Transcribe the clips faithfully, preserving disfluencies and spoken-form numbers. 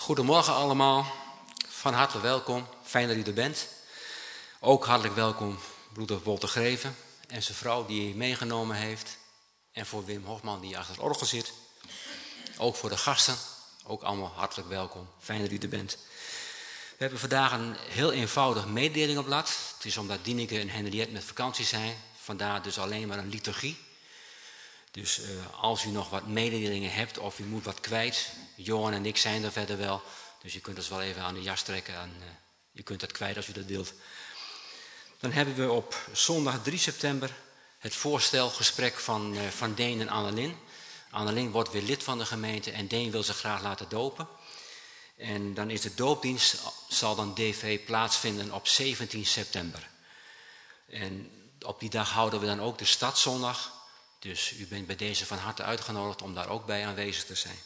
Goedemorgen allemaal, van harte welkom, fijn dat u er bent. Ook hartelijk welkom broeder Wolter Greven en zijn vrouw die hij meegenomen heeft. En voor Wim Hofman die achter het orgel zit. Ook voor de gasten, ook allemaal hartelijk welkom, fijn dat u er bent. We hebben vandaag een heel eenvoudig mededelingenblad. Het is omdat Dieneke en Henriette met vakantie zijn, vandaar dus alleen maar een liturgie. Dus uh, als u nog wat mededelingen hebt of u moet wat kwijt, Johan en ik zijn er verder wel. Dus u kunt ons wel even aan de jas trekken en uh, u kunt dat kwijt als u dat wilt. Dan hebben we op zondag drie september het voorstelgesprek van, uh, van Deen en Annelien. Annelien wordt weer lid van de gemeente en Deen wil zich graag laten dopen. En dan is de doopdienst, zal dan D V plaatsvinden op zeventien september. En op die dag houden we dan ook de stadszondag. Dus u bent bij deze van harte uitgenodigd om daar ook bij aanwezig te zijn.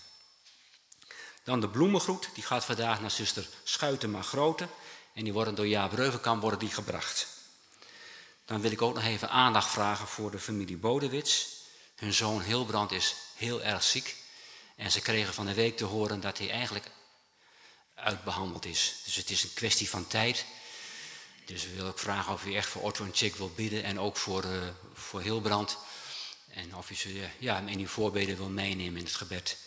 Dan de bloemengroet, die gaat vandaag naar zuster Schuitema Grote. En die worden door Jaap Reuvenkamp worden die gebracht. Dan wil ik ook nog even aandacht vragen voor de familie Bodewits. Hun zoon Hilbrand is heel erg ziek. En ze kregen van de week te horen dat hij eigenlijk uitbehandeld is. Dus het is een kwestie van tijd. Dus we willen ook vragen of u echt voor Otto en Chick wil bidden. En ook voor, uh, voor Hilbrand. En of u ze ja, in uw voorbeden wil meenemen in het gebed.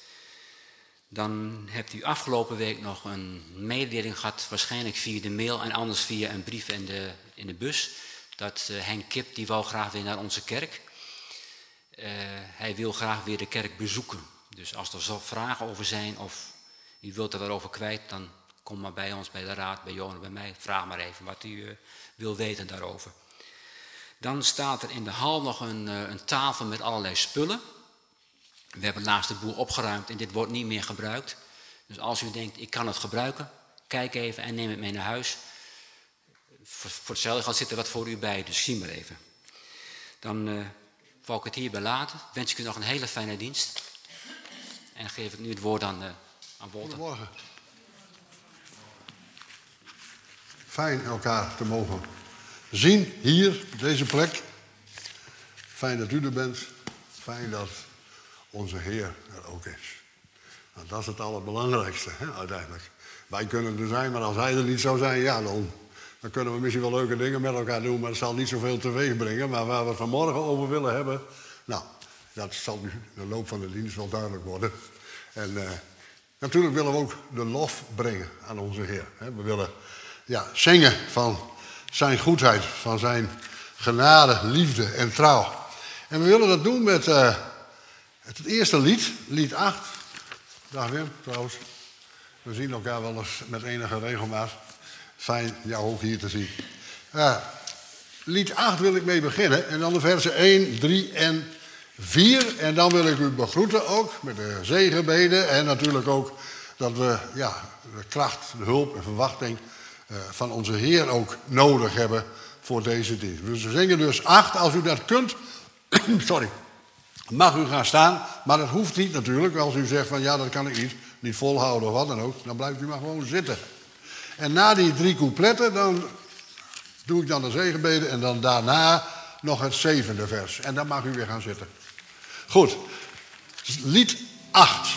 Dan hebt u afgelopen week nog een mededeling gehad, waarschijnlijk via de mail en anders via een brief in de, in de bus. Dat uh, Henk Kip, die wou graag weer naar onze kerk. Uh, hij wil graag weer de kerk bezoeken. Dus als er zo vragen over zijn of u wilt er wat over kwijt, dan kom maar bij ons, bij de raad, bij Johan, bij mij. Vraag maar even wat u uh, wil weten daarover. Dan staat er in de hal nog een, een tafel met allerlei spullen. We hebben laatst de boel opgeruimd en dit wordt niet meer gebruikt. Dus als u denkt, ik kan het gebruiken, kijk even en neem het mee naar huis. Voor, voor hetzelfde geld zit er wat voor u bij, dus zie maar even. Dan uh, wou ik het hierbij laten. Wens ik u nog een hele fijne dienst. En geef ik nu het woord aan, uh, aan Wolter. Goedemorgen. Fijn elkaar te mogen zien hier, op deze plek. Fijn dat u er bent. Fijn dat onze Heer er ook is. Nou, dat is het allerbelangrijkste, hè, uiteindelijk. Wij kunnen er zijn, maar als Hij er niet zou zijn, ja, dan, dan kunnen we misschien wel leuke dingen met elkaar doen, maar het zal niet zoveel teweeg brengen. Maar waar we het vanmorgen over willen hebben, nou, dat zal nu in de loop van de dienst wel duidelijk worden. En uh, natuurlijk willen we ook de lof brengen aan onze Heer. Hè. We willen ja, zingen van zijn goedheid, van zijn genade, liefde en trouw. En we willen dat doen met uh, het eerste lied, lied acht. Dag Wim, trouwens. We zien elkaar wel eens met enige regelmaat. Fijn jou ook hier te zien. Uh, lied acht wil ik mee beginnen. En dan de versen één, drie en vier. En dan wil ik u begroeten ook met de zegenbeden. En natuurlijk ook dat we ja, de kracht, de hulp en verwachting uh, van onze Heer ook nodig hebben voor deze dienst. Dus we zingen dus acht. Als u dat kunt, sorry, mag u gaan staan. Maar dat hoeft niet natuurlijk. Als u zegt van ja, dat kan ik niet, niet volhouden of wat dan ook. Dan blijft u maar gewoon zitten. En na die drie coupletten, dan doe ik dan de zegenbeden. En dan daarna nog het zevende vers. En dan mag u weer gaan zitten. Goed. Lied acht.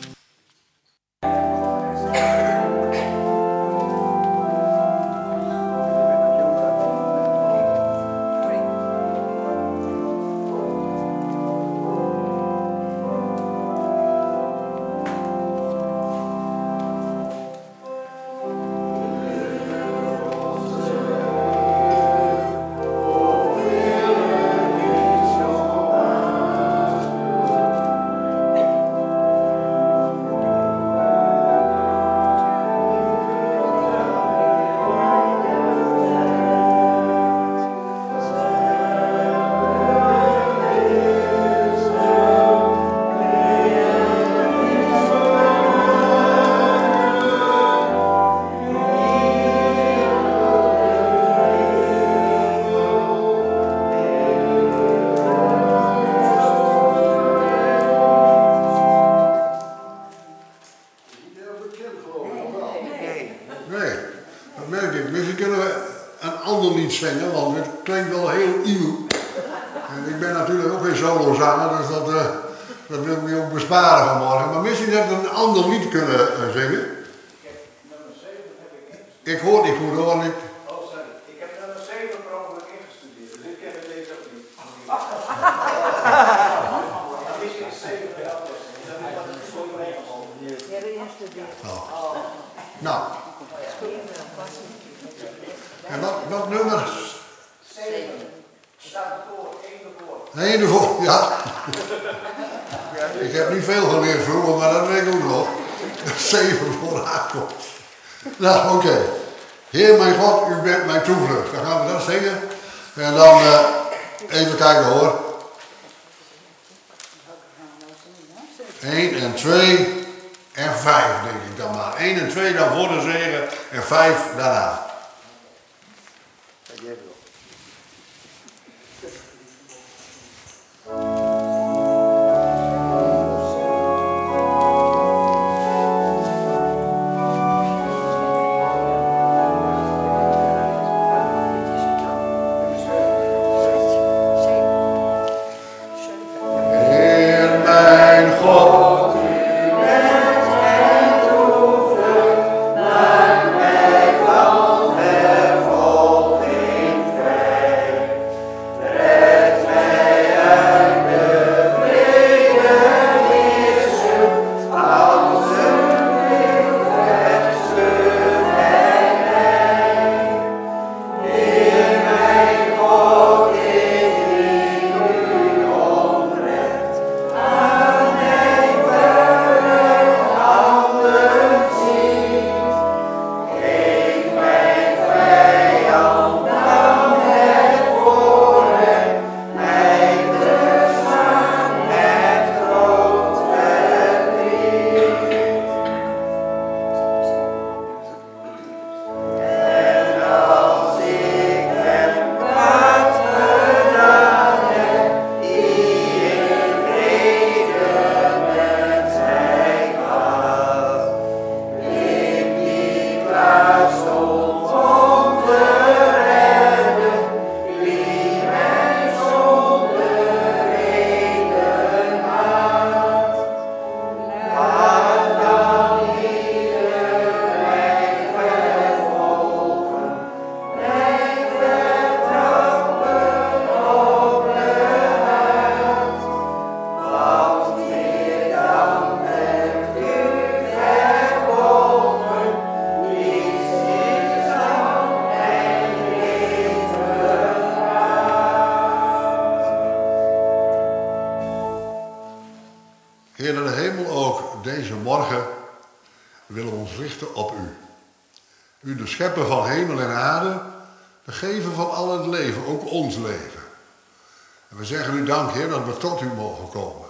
Zingen, want het klinkt wel heel nieuw. En ik ben natuurlijk ook geen solozanger, dus dat, uh, dat wil ik me ook besparen vanmorgen. Maar misschien dat we een ander lied kunnen uh, zingen. Ik hoor niet goed hoor. Ik... Oh, sorry. Ik heb nummer zeven per ongeluk ingestudeerd, dus ik ken het deze ook niet. Misschien is zeven bij afwissing. Dat is wat het voor je meegevallen. Je hebt ingestudeerd. Oh. Nou. En wat, wat nummer? zeven. Staat ervoor, één ervoor. Eén ervoor, ja. Ik heb niet veel geleerd vroeger, maar dat weet ik ook nog. Zeven voor aankomst. Nou, oké. Okay. Heer mijn God, u bent mijn toevlucht. Dan gaan we dat zingen. En dan uh, even kijken hoor. Eén en twee en vijf denk ik dan maar. Eén en twee dan voor de zegen en vijf daarna. Heer in de hemel, ook deze morgen willen we ons richten op u. U de schepper van hemel en aarde, de gever van al het leven, ook ons leven. En we zeggen u dank, Heer, dat we tot u mogen komen.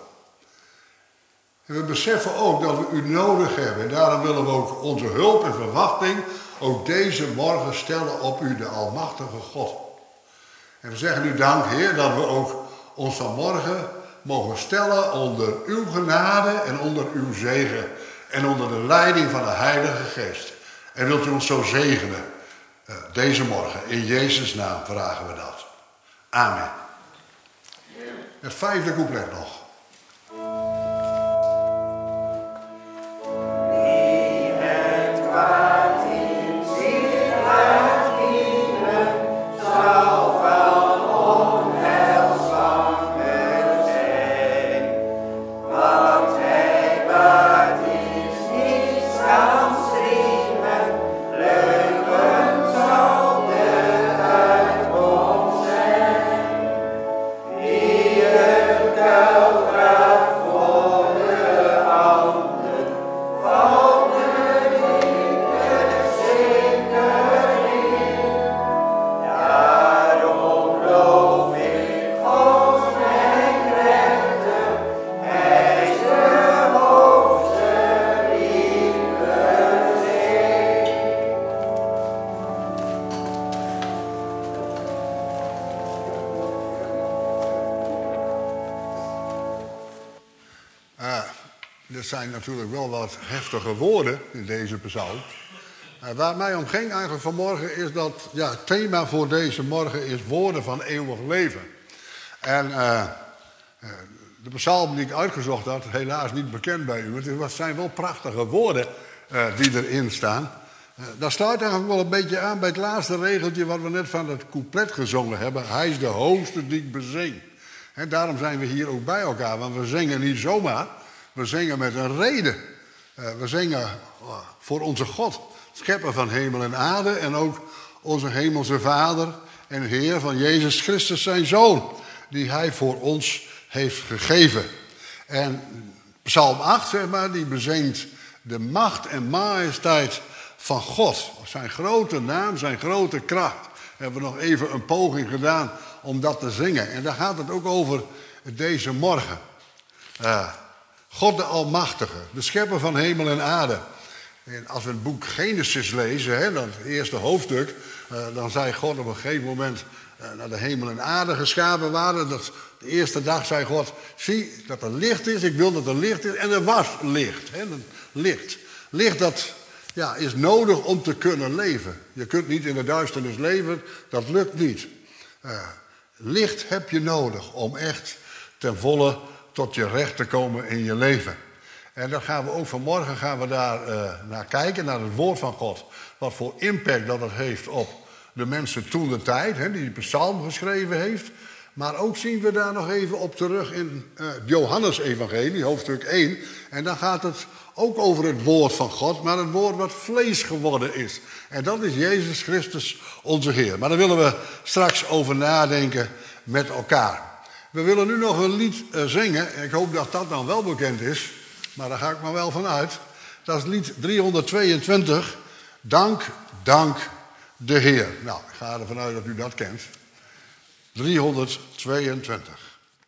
En we beseffen ook dat we u nodig hebben. En daarom willen we ook onze hulp en verwachting ook deze morgen stellen op u, de almachtige God. En we zeggen u dank, Heer, dat we ook ons vanmorgen mogen stellen onder uw genade en onder uw zegen. En onder de leiding van de Heilige Geest. En wilt u ons zo zegenen uh, deze morgen. In Jezus' naam vragen we dat. Amen. Het vijfde couplet nog. Dat zijn natuurlijk wel wat heftige woorden in deze psalm. Uh, waar mij om ging eigenlijk vanmorgen is dat, ja, het thema voor deze morgen is woorden van eeuwig leven. En uh, uh, de psalm die ik uitgezocht had, helaas niet bekend bij u, maar het zijn wel prachtige woorden uh, die erin staan. Dat sluit eigenlijk wel een beetje aan bij het laatste regeltje wat we net van het couplet gezongen hebben. Hij is de hoogste die ik bezing. En daarom zijn we hier ook bij elkaar, want we zingen niet zomaar. We zingen met een reden. We zingen voor onze God, schepper van hemel en aarde. En ook onze hemelse Vader en Heer van Jezus Christus, zijn Zoon. Die Hij voor ons heeft gegeven. En Psalm acht, zeg maar, die bezingt de macht en majesteit van God. Zijn grote naam, zijn grote kracht. We hebben nog even een poging gedaan om dat te zingen. En daar gaat het ook over deze morgen. Uh, God de Almachtige, de schepper van hemel en aarde. En als we het boek Genesis lezen, hè, dat eerste hoofdstuk, uh, dan zei God op een gegeven moment uh, naar de hemel en aarde geschapen waren. Dat, de eerste dag zei God, zie dat er licht is, ik wil dat er licht is. En er was licht. Hè, licht. Licht dat ja, is nodig om te kunnen leven. Je kunt niet in de duisternis leven, dat lukt niet. Uh, licht heb je nodig om echt ten volle tot je recht te komen in je leven. En dan gaan we ook vanmorgen gaan we daar uh, naar kijken, naar het woord van God. Wat voor impact dat het heeft op de mensen toen de tijd, hè, die de psalm geschreven heeft. Maar ook zien we daar nog even op terug in uh, het Johannes-evangelie, hoofdstuk één. En dan gaat het ook over het woord van God, maar het woord wat vlees geworden is. En dat is Jezus Christus, onze Heer. Maar daar willen we straks over nadenken met elkaar. We willen nu nog een lied uh, zingen. Ik hoop dat dat dan wel bekend is. Maar daar ga ik maar wel van uit. Dat is lied driehonderdtweeëntwintig. Dank, dank de Heer. Nou, ik ga ervan uit dat u dat kent. driehonderdtweeëntwintig.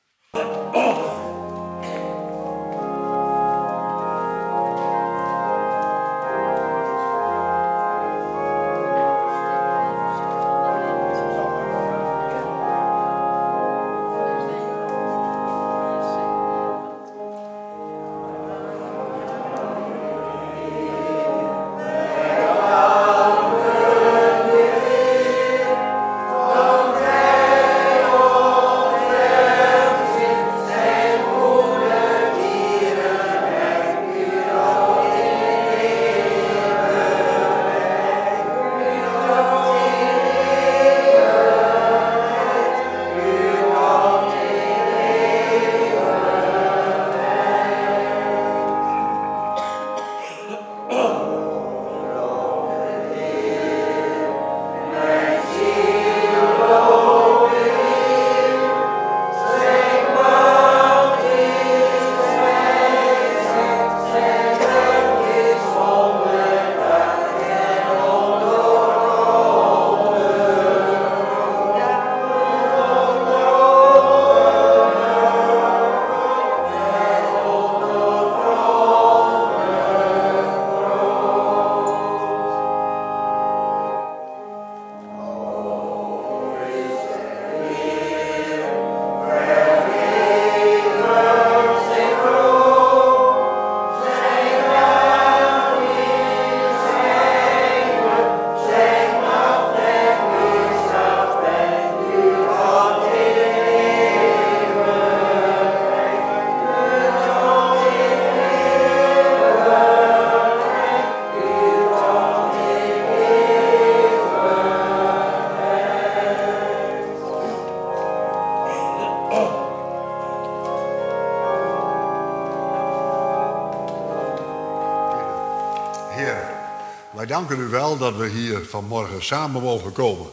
Wij danken u wel dat we hier vanmorgen samen mogen komen.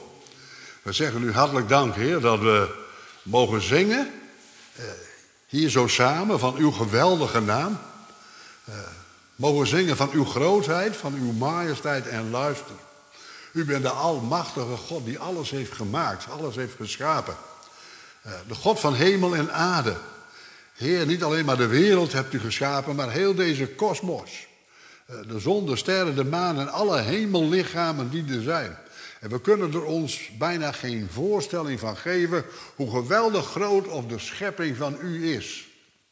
We zeggen u hartelijk dank, Heer, dat we mogen zingen. Eh, hier zo samen van uw geweldige naam. Eh, mogen zingen van uw grootheid, van uw majesteit en luister. U bent de almachtige God die alles heeft gemaakt, alles heeft geschapen. Eh, de God van hemel en aarde. Heer, niet alleen maar de wereld hebt u geschapen, maar heel deze kosmos. De zon, de sterren, de maan en alle hemellichamen die er zijn. En we kunnen er ons bijna geen voorstelling van geven hoe geweldig groot of de schepping van u is.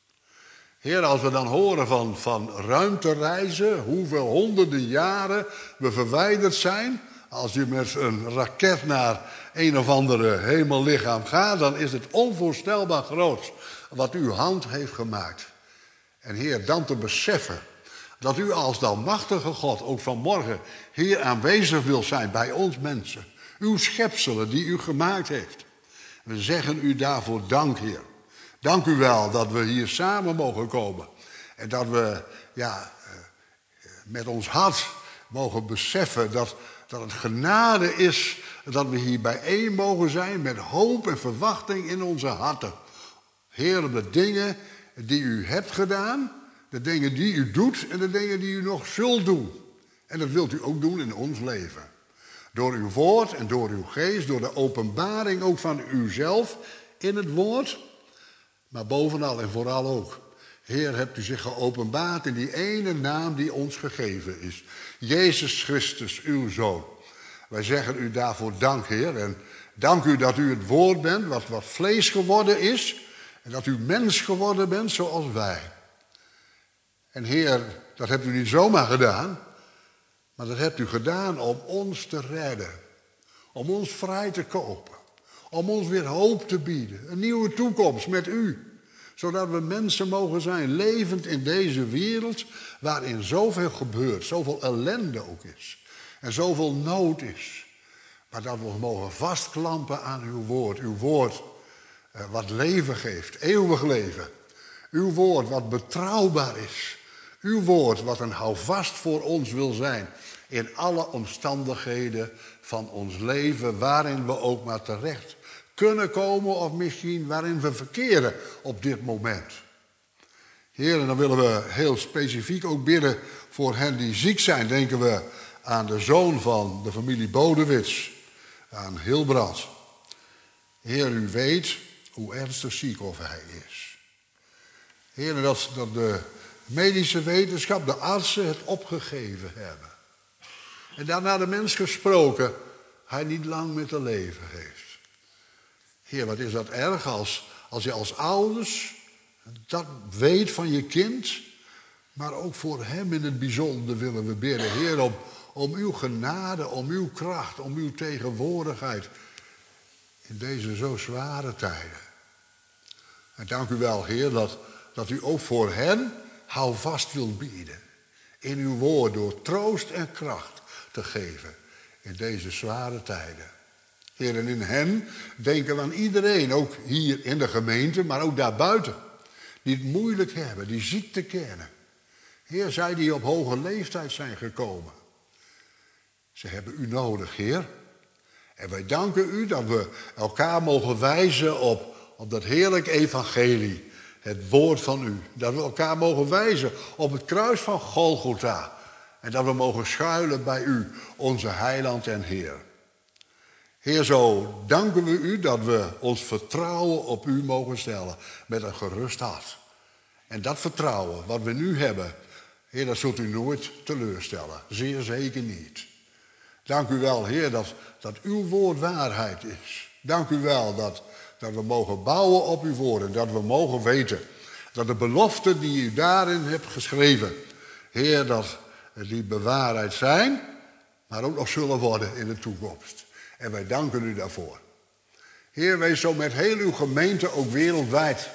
Heer, als we dan horen van, van ruimtereizen, hoeveel honderden jaren we verwijderd zijn. Als u met een raket naar een of andere hemellichaam gaat, dan is het onvoorstelbaar groot wat uw hand heeft gemaakt. En Heer, dan te beseffen, Dat u als de almachtige God ook vanmorgen hier aanwezig wil zijn bij ons mensen. Uw schepselen die u gemaakt heeft. We zeggen u daarvoor dank, Heer. Dank u wel dat we hier samen mogen komen. En dat we ja, met ons hart mogen beseffen dat, dat het genade is dat we hier bijeen mogen zijn met hoop en verwachting in onze harten. Heer, op de dingen die u hebt gedaan, de dingen die u doet en de dingen die u nog zult doen. En dat wilt u ook doen in ons leven. Door uw woord en door uw geest, door de openbaring ook van uzelf in het woord. Maar bovenal en vooral ook, Heer, hebt u zich geopenbaard in die ene naam die ons gegeven is. Jezus Christus, uw Zoon. Wij zeggen u daarvoor dank, Heer. En dank u dat u het woord bent, wat, wat vlees geworden is. En dat u mens geworden bent zoals wij. En Heer, dat hebt u niet zomaar gedaan. Maar dat hebt u gedaan om ons te redden. Om ons vrij te kopen. Om ons weer hoop te bieden. Een nieuwe toekomst met u. Zodat we mensen mogen zijn, levend in deze wereld, waarin zoveel gebeurt, zoveel ellende ook is. En zoveel nood is. Maar dat we mogen vastklampen aan uw woord. Uw woord eh, wat leven geeft, eeuwig leven. Uw woord wat betrouwbaar is. Uw woord wat een houvast voor ons wil zijn. In alle omstandigheden van ons leven, waarin we ook maar terecht kunnen komen of misschien waarin we verkeren op dit moment. Heer, en dan willen we heel specifiek ook bidden voor hen die ziek zijn. Denken we aan de zoon van de familie Bodewits, aan Hilbrand. Heer, u weet hoe ernstig ziek of hij is. Heer, en dat, dat de medische wetenschap, de artsen het opgegeven hebben. En daarna de mens gesproken, hij niet lang meer te leven heeft. Heer, wat is dat erg als, als je als ouders dat weet van je kind. Maar ook voor hem in het bijzonder willen we bidden. Heer, om, om uw genade, om uw kracht, om uw tegenwoordigheid. In deze zo zware tijden. En dank u wel, Heer, dat, dat u ook voor hen houvast wilt bieden. In uw woord door troost en kracht te geven. In deze zware tijden. Heer, en in hen denken we aan iedereen, ook hier in de gemeente, maar ook daarbuiten. Die het moeilijk hebben, die ziekte kennen. Heer, zij die op hoge leeftijd zijn gekomen. Ze hebben u nodig, Heer. En wij danken u dat we elkaar mogen wijzen op, op dat heerlijk evangelie. Het woord van u. Dat we elkaar mogen wijzen op het kruis van Golgotha. En dat we mogen schuilen bij u, onze heiland en Heer. Heer, zo danken we u dat we ons vertrouwen op u mogen stellen met een gerust hart. En dat vertrouwen wat we nu hebben, Heer, dat zult u nooit teleurstellen. Zeer zeker niet. Dank u wel, Heer, dat, dat uw woord waarheid is. Dank u wel dat, dat we mogen bouwen op uw woord en dat we mogen weten dat de beloften die u daarin hebt geschreven, Heer, dat die bewaarheid zijn, maar ook nog zullen worden in de toekomst. En wij danken u daarvoor. Heer, wees zo met heel uw gemeente ook wereldwijd.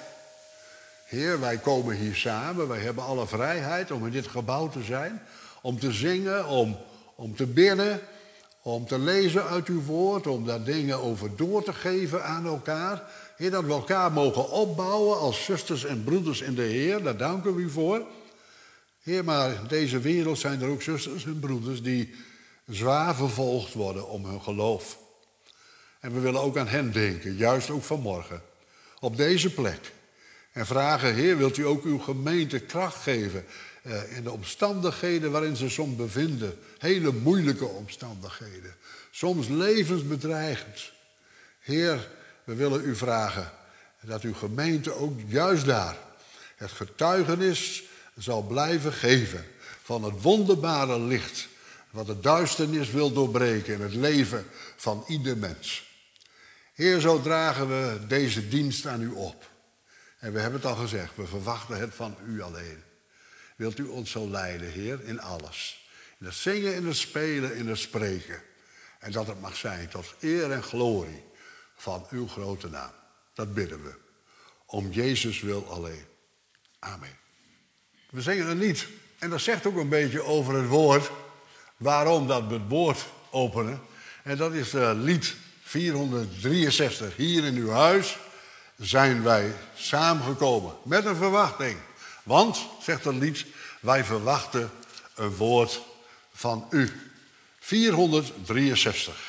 Heer, wij komen hier samen. Wij hebben alle vrijheid om in dit gebouw te zijn. Om te zingen, om, om te bidden. Om te lezen uit uw woord. Om daar dingen over door te geven aan elkaar. Heer, dat we elkaar mogen opbouwen als zusters en broeders in de Heer. Daar danken we u voor. Heer, maar in deze wereld zijn er ook zusters en broeders die zwaar vervolgd worden om hun geloof. En we willen ook aan hen denken, juist ook vanmorgen, op deze plek. En vragen, Heer, wilt u ook uw gemeente kracht geven eh, in de omstandigheden waarin ze soms bevinden. Hele moeilijke omstandigheden. Soms levensbedreigend. Heer, we willen u vragen dat uw gemeente ook juist daar het getuigenis zal blijven geven van het wonderbare licht wat de duisternis wil doorbreken in het leven van ieder mens. Heer, zo dragen we deze dienst aan u op. En we hebben het al gezegd, we verwachten het van u alleen. Wilt u ons zo leiden, Heer, in alles. In het zingen, in het spelen, in het spreken. En dat het mag zijn tot eer en glorie van uw grote naam. Dat bidden we. Om Jezus wil alleen. Amen. We zingen een lied. En dat zegt ook een beetje over het woord. Waarom dat we het woord openen. En dat is uh, lied vierhonderddrieënzestig. Hier in uw huis zijn wij samengekomen. Met een verwachting. Want, zegt het lied, wij verwachten een woord van u. vierhonderddrieënzestig.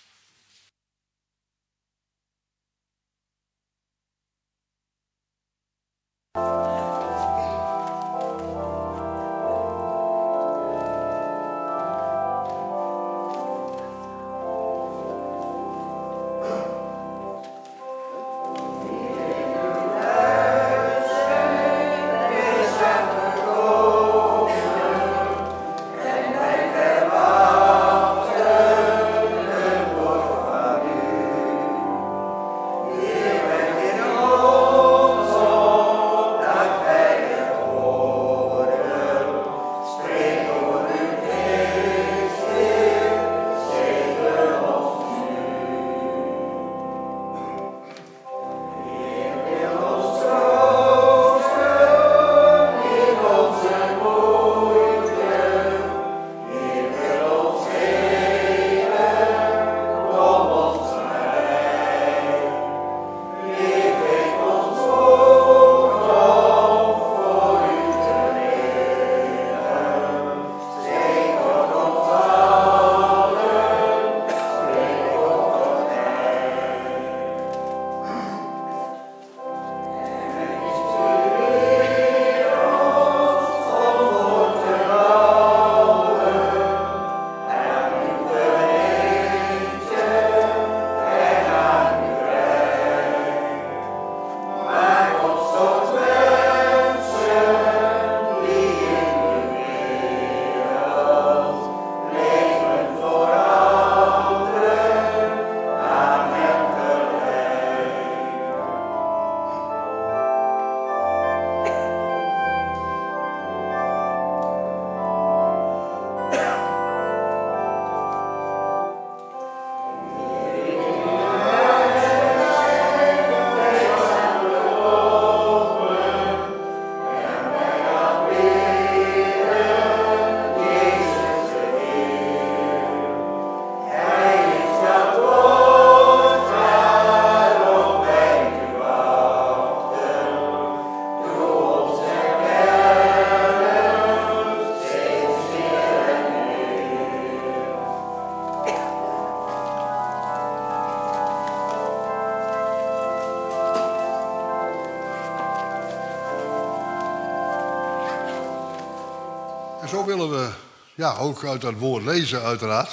En zo willen we ja, ook uit dat woord lezen uiteraard. Het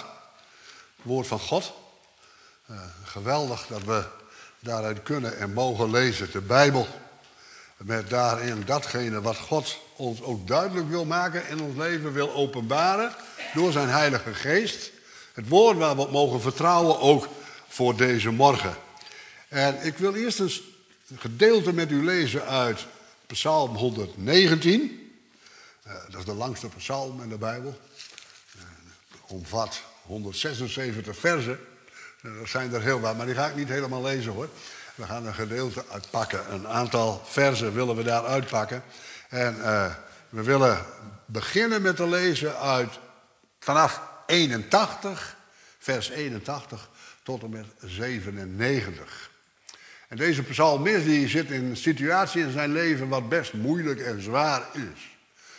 woord van God. Uh, geweldig dat we daaruit kunnen en mogen lezen. De Bijbel. Met daarin datgene wat God ons ook duidelijk wil maken en ons leven wil openbaren. Door zijn Heilige Geest. Het woord waar we op mogen vertrouwen ook voor deze morgen. En ik wil eerst een gedeelte met u lezen uit Psalm honderdnegentien. Uh, dat is de langste psalm in de Bijbel. Uh, omvat honderdzesenzeventig versen. Uh, dat zijn er heel wat, maar die ga ik niet helemaal lezen hoor. We gaan een gedeelte uitpakken. Een aantal versen willen we daar uitpakken. En uh, we willen beginnen met te lezen uit vanaf eenentachtig, vers eenentachtig tot en met zevenennegentig. En deze psalmist die zit in een situatie in zijn leven wat best moeilijk en zwaar is.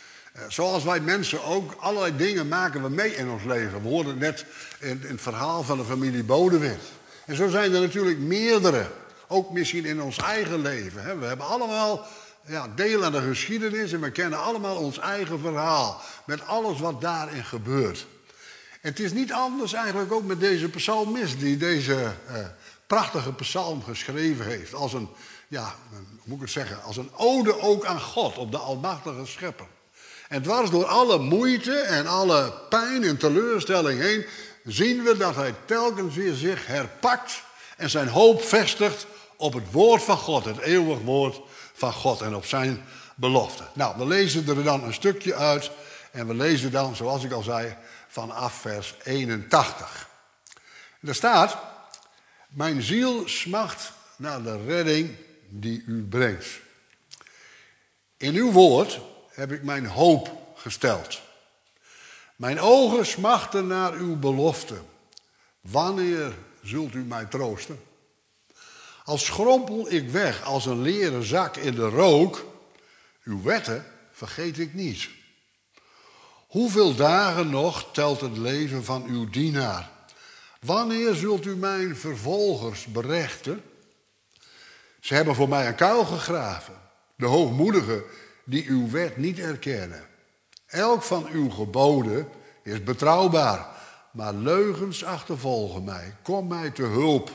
Zoals wij mensen ook, allerlei dingen maken we mee in ons leven. We hoorden net in, in het verhaal van de familie Bodewin. En zo zijn er natuurlijk meerdere, ook misschien in ons eigen leven. Hè. We hebben allemaal ja, deel aan de geschiedenis en we kennen allemaal ons eigen verhaal. Met alles wat daarin gebeurt. En het is niet anders eigenlijk ook met deze psalmist die deze eh, prachtige psalm geschreven heeft. Als een, ja, hoe moet ik het zeggen, als een ode ook aan God, op de almachtige schepper. En dwars door alle moeite en alle pijn en teleurstelling heen zien we dat hij telkens weer zich herpakt en zijn hoop vestigt op het woord van God, het eeuwig woord van God en op zijn belofte. Nou, we lezen er dan een stukje uit en we lezen dan, zoals ik al zei, vanaf vers eenentachtig. En er staat: mijn ziel smacht naar de redding die u brengt. In uw woord heb ik mijn hoop gesteld. Mijn ogen smachten naar uw belofte. Wanneer zult u mij troosten? Als schrompel ik weg als een leren zak in de rook. Uw wetten vergeet ik niet. Hoeveel dagen nog telt het leven van uw dienaar? Wanneer zult u mijn vervolgers berechten? Ze hebben voor mij een kuil gegraven. De hoogmoedigen die uw wet niet erkennen. Elk van uw geboden is betrouwbaar. Maar leugens achtervolgen mij. Kom mij te hulp.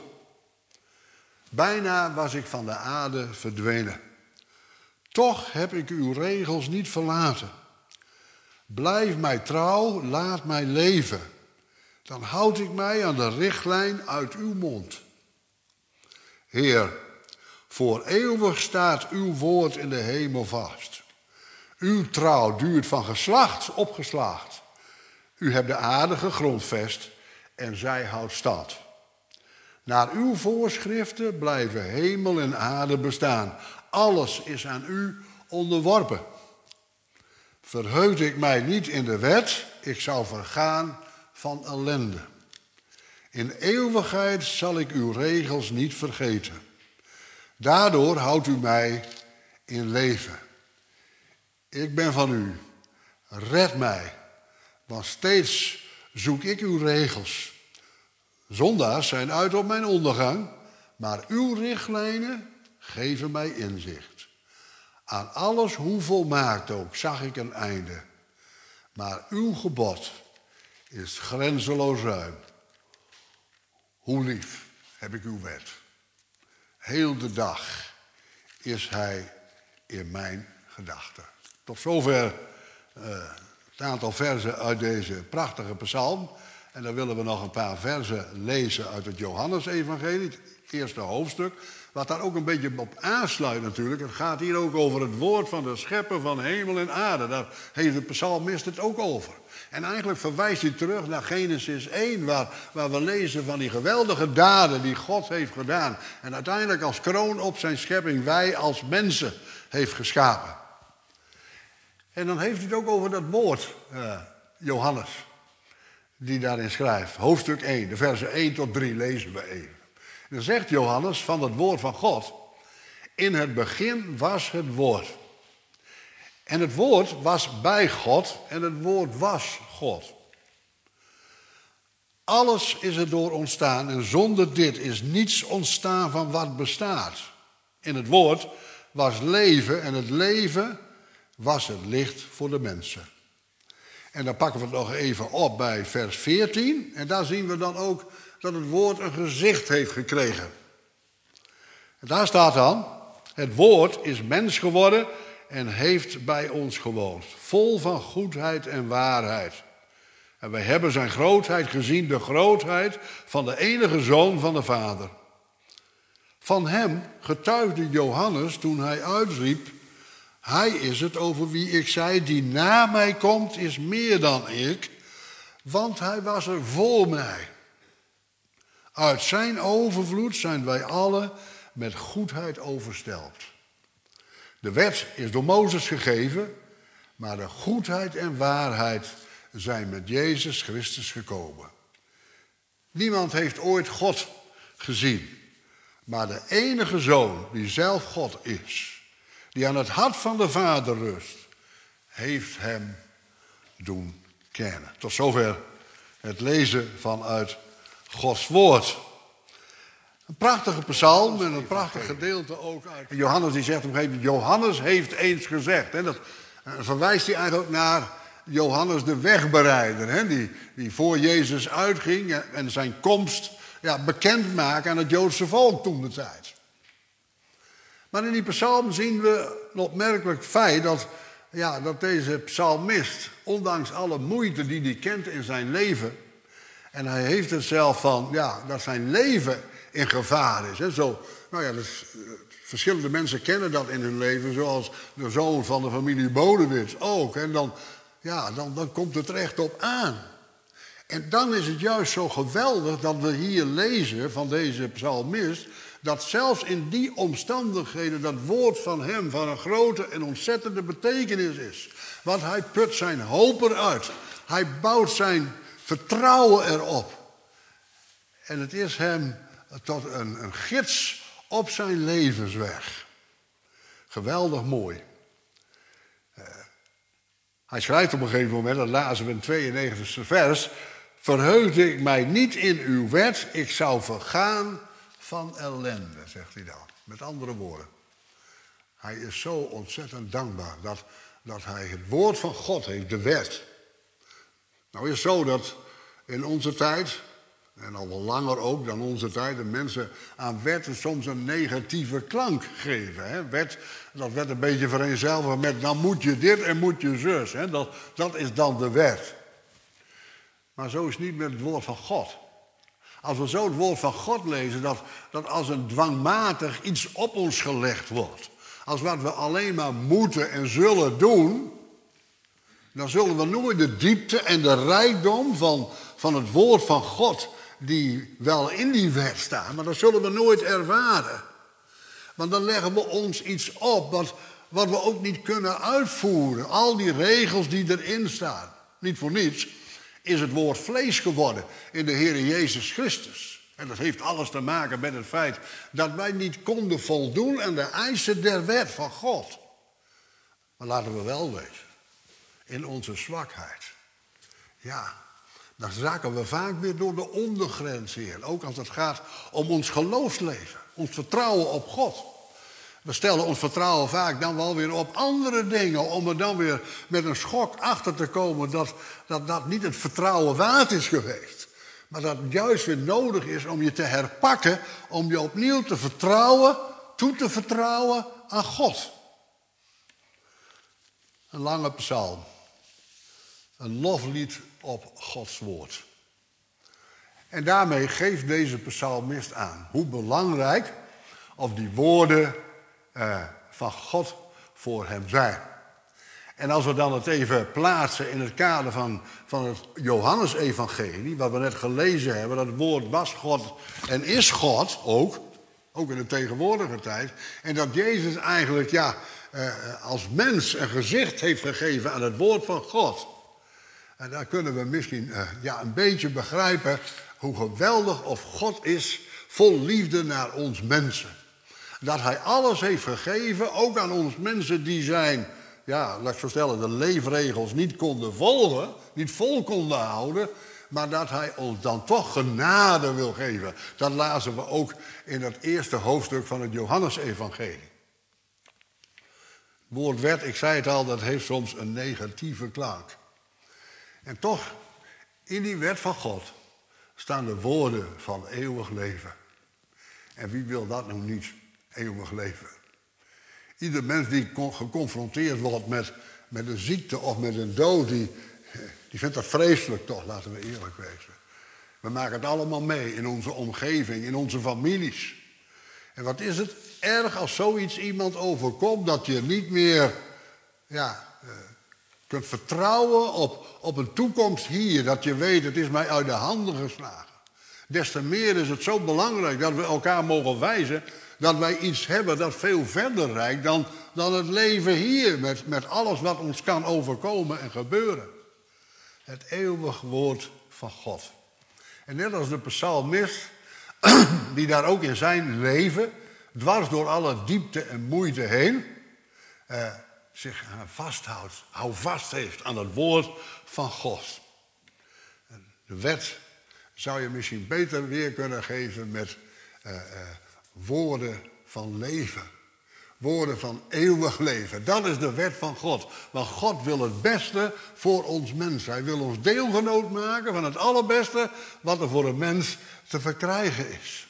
Bijna was ik van de aarde verdwenen. Toch heb ik uw regels niet verlaten. Blijf mij trouw, laat mij leven. Dan houd ik mij aan de richtlijn uit uw mond. Heer, voor eeuwig staat uw woord in de hemel vast. Uw trouw duurt van geslacht op geslacht. U hebt de aarde gegrondvest en zij houdt stand. Naar uw voorschriften blijven hemel en aarde bestaan. Alles is aan u onderworpen. Verheug ik mij niet in de wet, ik zou vergaan van ellende. In eeuwigheid zal ik uw regels niet vergeten. Daardoor houdt u mij in leven. Ik ben van u. Red mij, want steeds zoek ik uw regels. Zondaars zijn uit op mijn ondergang, maar uw richtlijnen geven mij inzicht. Aan alles, hoe volmaakt ook, zag ik een einde. Maar uw gebod is grenzeloos ruim. Hoe lief heb ik uw wet. Heel de dag is hij in mijn gedachten. Tot zover uh, het aantal verzen uit deze prachtige psalm. En dan willen we nog een paar verzen lezen uit het Johannesevangelie, het eerste hoofdstuk. Wat daar ook een beetje op aansluit natuurlijk. Het gaat hier ook over het woord van de schepper van hemel en aarde. Daar heeft de psalmist het ook over. En eigenlijk verwijst hij terug naar Genesis één, waar, waar we lezen van die geweldige daden die God heeft gedaan. En uiteindelijk als kroon op zijn schepping wij als mensen heeft geschapen. En dan heeft hij het ook over dat woord, uh, Johannes, die daarin schrijft. Hoofdstuk één, de versen één tot drie lezen we even. Dan zegt Johannes van het woord van God: in het begin was het woord. En het woord was bij God en het woord was God. Alles is er door ontstaan en zonder dit is niets ontstaan van wat bestaat. In het woord was leven en het leven was het licht voor de mensen. En dan pakken we het nog even op bij vers veertien. En daar zien we dan ook dat het woord een gezicht heeft gekregen. En daar staat dan: het woord is mens geworden en heeft bij ons gewoond. Vol van goedheid en waarheid. En wij hebben zijn grootheid gezien, de grootheid van de enige Zoon van de Vader. Van hem getuigde Johannes toen hij uitriep: hij is het over wie ik zei, die na mij komt is meer dan ik, want hij was er voor mij. Uit zijn overvloed zijn wij allen met goedheid overstelpt. De wet is door Mozes gegeven, maar de goedheid en waarheid zijn met Jezus Christus gekomen. Niemand heeft ooit God gezien, maar de enige Zoon die zelf God is, die aan het hart van de Vader rust, heeft hem doen kennen. Tot zover het lezen vanuit Gods woord. Een prachtige psalm en een prachtig gedeelte ook uit. Johannes die zegt op een gegeven moment: Johannes heeft eens gezegd. En dat verwijst hij eigenlijk naar Johannes de wegbereider. Hè, die, die voor Jezus uitging en zijn komst ja, bekend maken aan het Joodse volk toen de tijd. Maar in die psalm zien we een opmerkelijk feit dat, ja, dat deze psalmist, ondanks alle moeite die hij kent in zijn leven, en hij heeft het zelf van, ja, dat zijn leven in gevaar is. Hè. Zo, nou ja, dus, verschillende mensen kennen dat in hun leven, zoals de zoon van de familie Bodewits ook. En dan, ja, dan, dan komt het er echt op aan. En dan is het juist zo geweldig dat we hier lezen van deze psalmist dat zelfs in die omstandigheden dat woord van hem van een grote en ontzettende betekenis is. Want hij put zijn hoop eruit. Hij bouwt zijn vertrouwen erop. En het is hem tot een, een gids op zijn levensweg. Geweldig mooi. Uh, hij schrijft op een gegeven moment, dat lazen we in het tweeënnegentigste vers. Verheugde ik mij niet in uw wet, ik zou vergaan van ellende, zegt hij dan. Met andere woorden. Hij is zo ontzettend dankbaar dat, dat hij het woord van God heeft, de wet. Nou is het zo dat in onze tijd, en al wel langer ook dan onze tijd, de mensen aan wetten soms een negatieve klank geven. Hè? Wet, dat werd een beetje vereenzelvigd met, dan moet je dit en moet je zus. Hè? Dat, dat is dan de wet. Maar zo is het niet met het woord van God. Als we zo het woord van God lezen, dat, dat als een dwangmatig iets op ons gelegd wordt. Als wat we alleen maar moeten en zullen doen, dan zullen we nooit de diepte en de rijkdom van, van het woord van God, die wel in die wet staan, maar dat zullen we nooit ervaren. Want dan leggen we ons iets op wat, wat we ook niet kunnen uitvoeren. Al die regels die erin staan. Niet voor niets is het woord vlees geworden in de Heer Jezus Christus. En dat heeft alles te maken met het feit dat wij niet konden voldoen aan de eisen der wet van God. Maar laten we wel wezen, in onze zwakheid, ja, dan zakken we vaak weer door de ondergrens heen. Ook als het gaat om ons geloofsleven, ons vertrouwen op God. We stellen ons vertrouwen vaak dan wel weer op andere dingen, om er dan weer met een schok achter te komen dat dat, dat niet het vertrouwen waard is geweest. Maar dat het juist weer nodig is om je te herpakken, om je opnieuw te vertrouwen, toe te vertrouwen aan God. Een lange psalm. Een loflied op Gods woord. En daarmee geeft deze psalmist aan hoe belangrijk of die woorden uh, van God voor hem zijn. En als we dan het even plaatsen in het kader van, van het Johannesevangelie, wat we net gelezen hebben, dat het woord was God en is God ook, ook in de tegenwoordige tijd. En dat Jezus eigenlijk ja, uh, als mens een gezicht heeft gegeven aan het woord van God. En daar kunnen we misschien uh, ja, een beetje begrijpen hoe geweldig of God is vol liefde naar ons mensen. Dat hij alles heeft gegeven, ook aan ons mensen die zijn, ja, laat ik zo stellen, de leefregels niet konden volgen, niet vol konden houden, maar dat hij ons dan toch genade wil geven. Dat lazen we ook in het eerste hoofdstuk van het Johannesevangelie. Het woord wet, ik zei het al, dat heeft soms een negatieve klank. En toch, in die wet van God staan de woorden van eeuwig leven. En wie wil dat nou niet, eeuwig leven? Ieder mens die geconfronteerd wordt met, met een ziekte of met een dood, die, die vindt dat vreselijk toch, laten we eerlijk wezen. We maken het allemaal mee in onze omgeving, in onze families. En wat is het erg als zoiets iemand overkomt, dat je niet meer ja, uh, kunt vertrouwen op, op een toekomst hier. Dat je weet, het is mij uit de handen geslagen. Des te meer is het zo belangrijk dat we elkaar mogen wijzen dat wij iets hebben dat veel verder reikt dan, dan het leven hier. Met, met alles wat ons kan overkomen en gebeuren. Het eeuwig woord van God. En net als de psalmist, die daar ook in zijn leven, dwars door alle diepte en moeite heen, eh, zich vasthoudt, hou vast heeft aan het woord van God. De wet zou je misschien beter weer kunnen geven met uh, uh, woorden van leven. Woorden van eeuwig leven. Dat is de wet van God. Want God wil het beste voor ons mens. Hij wil ons deelgenoot maken van het allerbeste wat er voor een mens te verkrijgen is.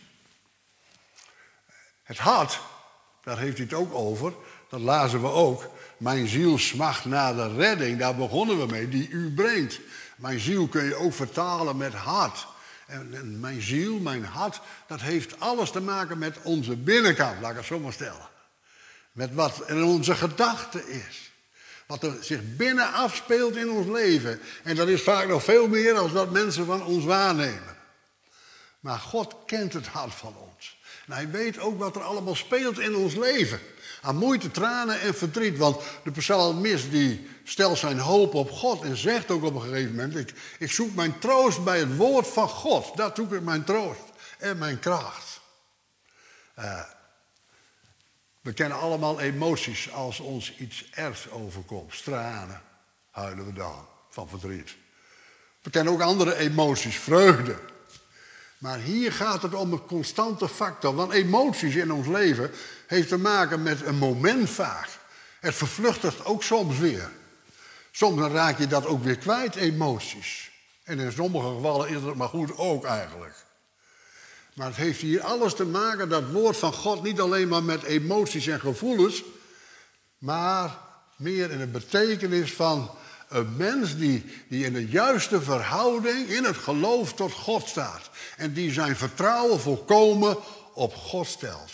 Het hart, daar heeft hij het ook over. Dat lazen we ook. Mijn ziel smacht naar de redding. Daar begonnen we mee, die u brengt. Mijn ziel kun je ook vertalen met hart. En, en mijn ziel, mijn hart, dat heeft alles te maken met onze binnenkant. Laat ik het zo maar stellen. Met wat in onze gedachten is. Wat er zich binnen afspeelt in ons leven. En dat is vaak nog veel meer dan wat mensen van ons waarnemen. Maar God kent het hart van ons. En hij weet ook wat er allemaal speelt in ons leven. Aan moeite, tranen en verdriet. Want de psalmist die stelt zijn hoop op God en zegt ook op een gegeven moment... Ik, ik zoek mijn troost bij het woord van God. Daar zoek ik mijn troost en mijn kracht. Uh, we kennen allemaal emoties als ons iets ergs overkomt. Tranen, huilen we dan van verdriet. We kennen ook andere emoties, vreugde. Maar hier gaat het om een constante factor. Want emoties in ons leven heeft te maken met een moment vaak. Het vervluchtigt ook soms weer. Soms dan raak je dat ook weer kwijt, emoties. En in sommige gevallen is het maar goed ook eigenlijk. Maar het heeft hier alles te maken, dat woord van God, niet alleen maar met emoties en gevoelens, maar meer in de betekenis van een mens die, die in de juiste verhouding, in het geloof tot God staat. En die zijn vertrouwen volkomen op God stelt.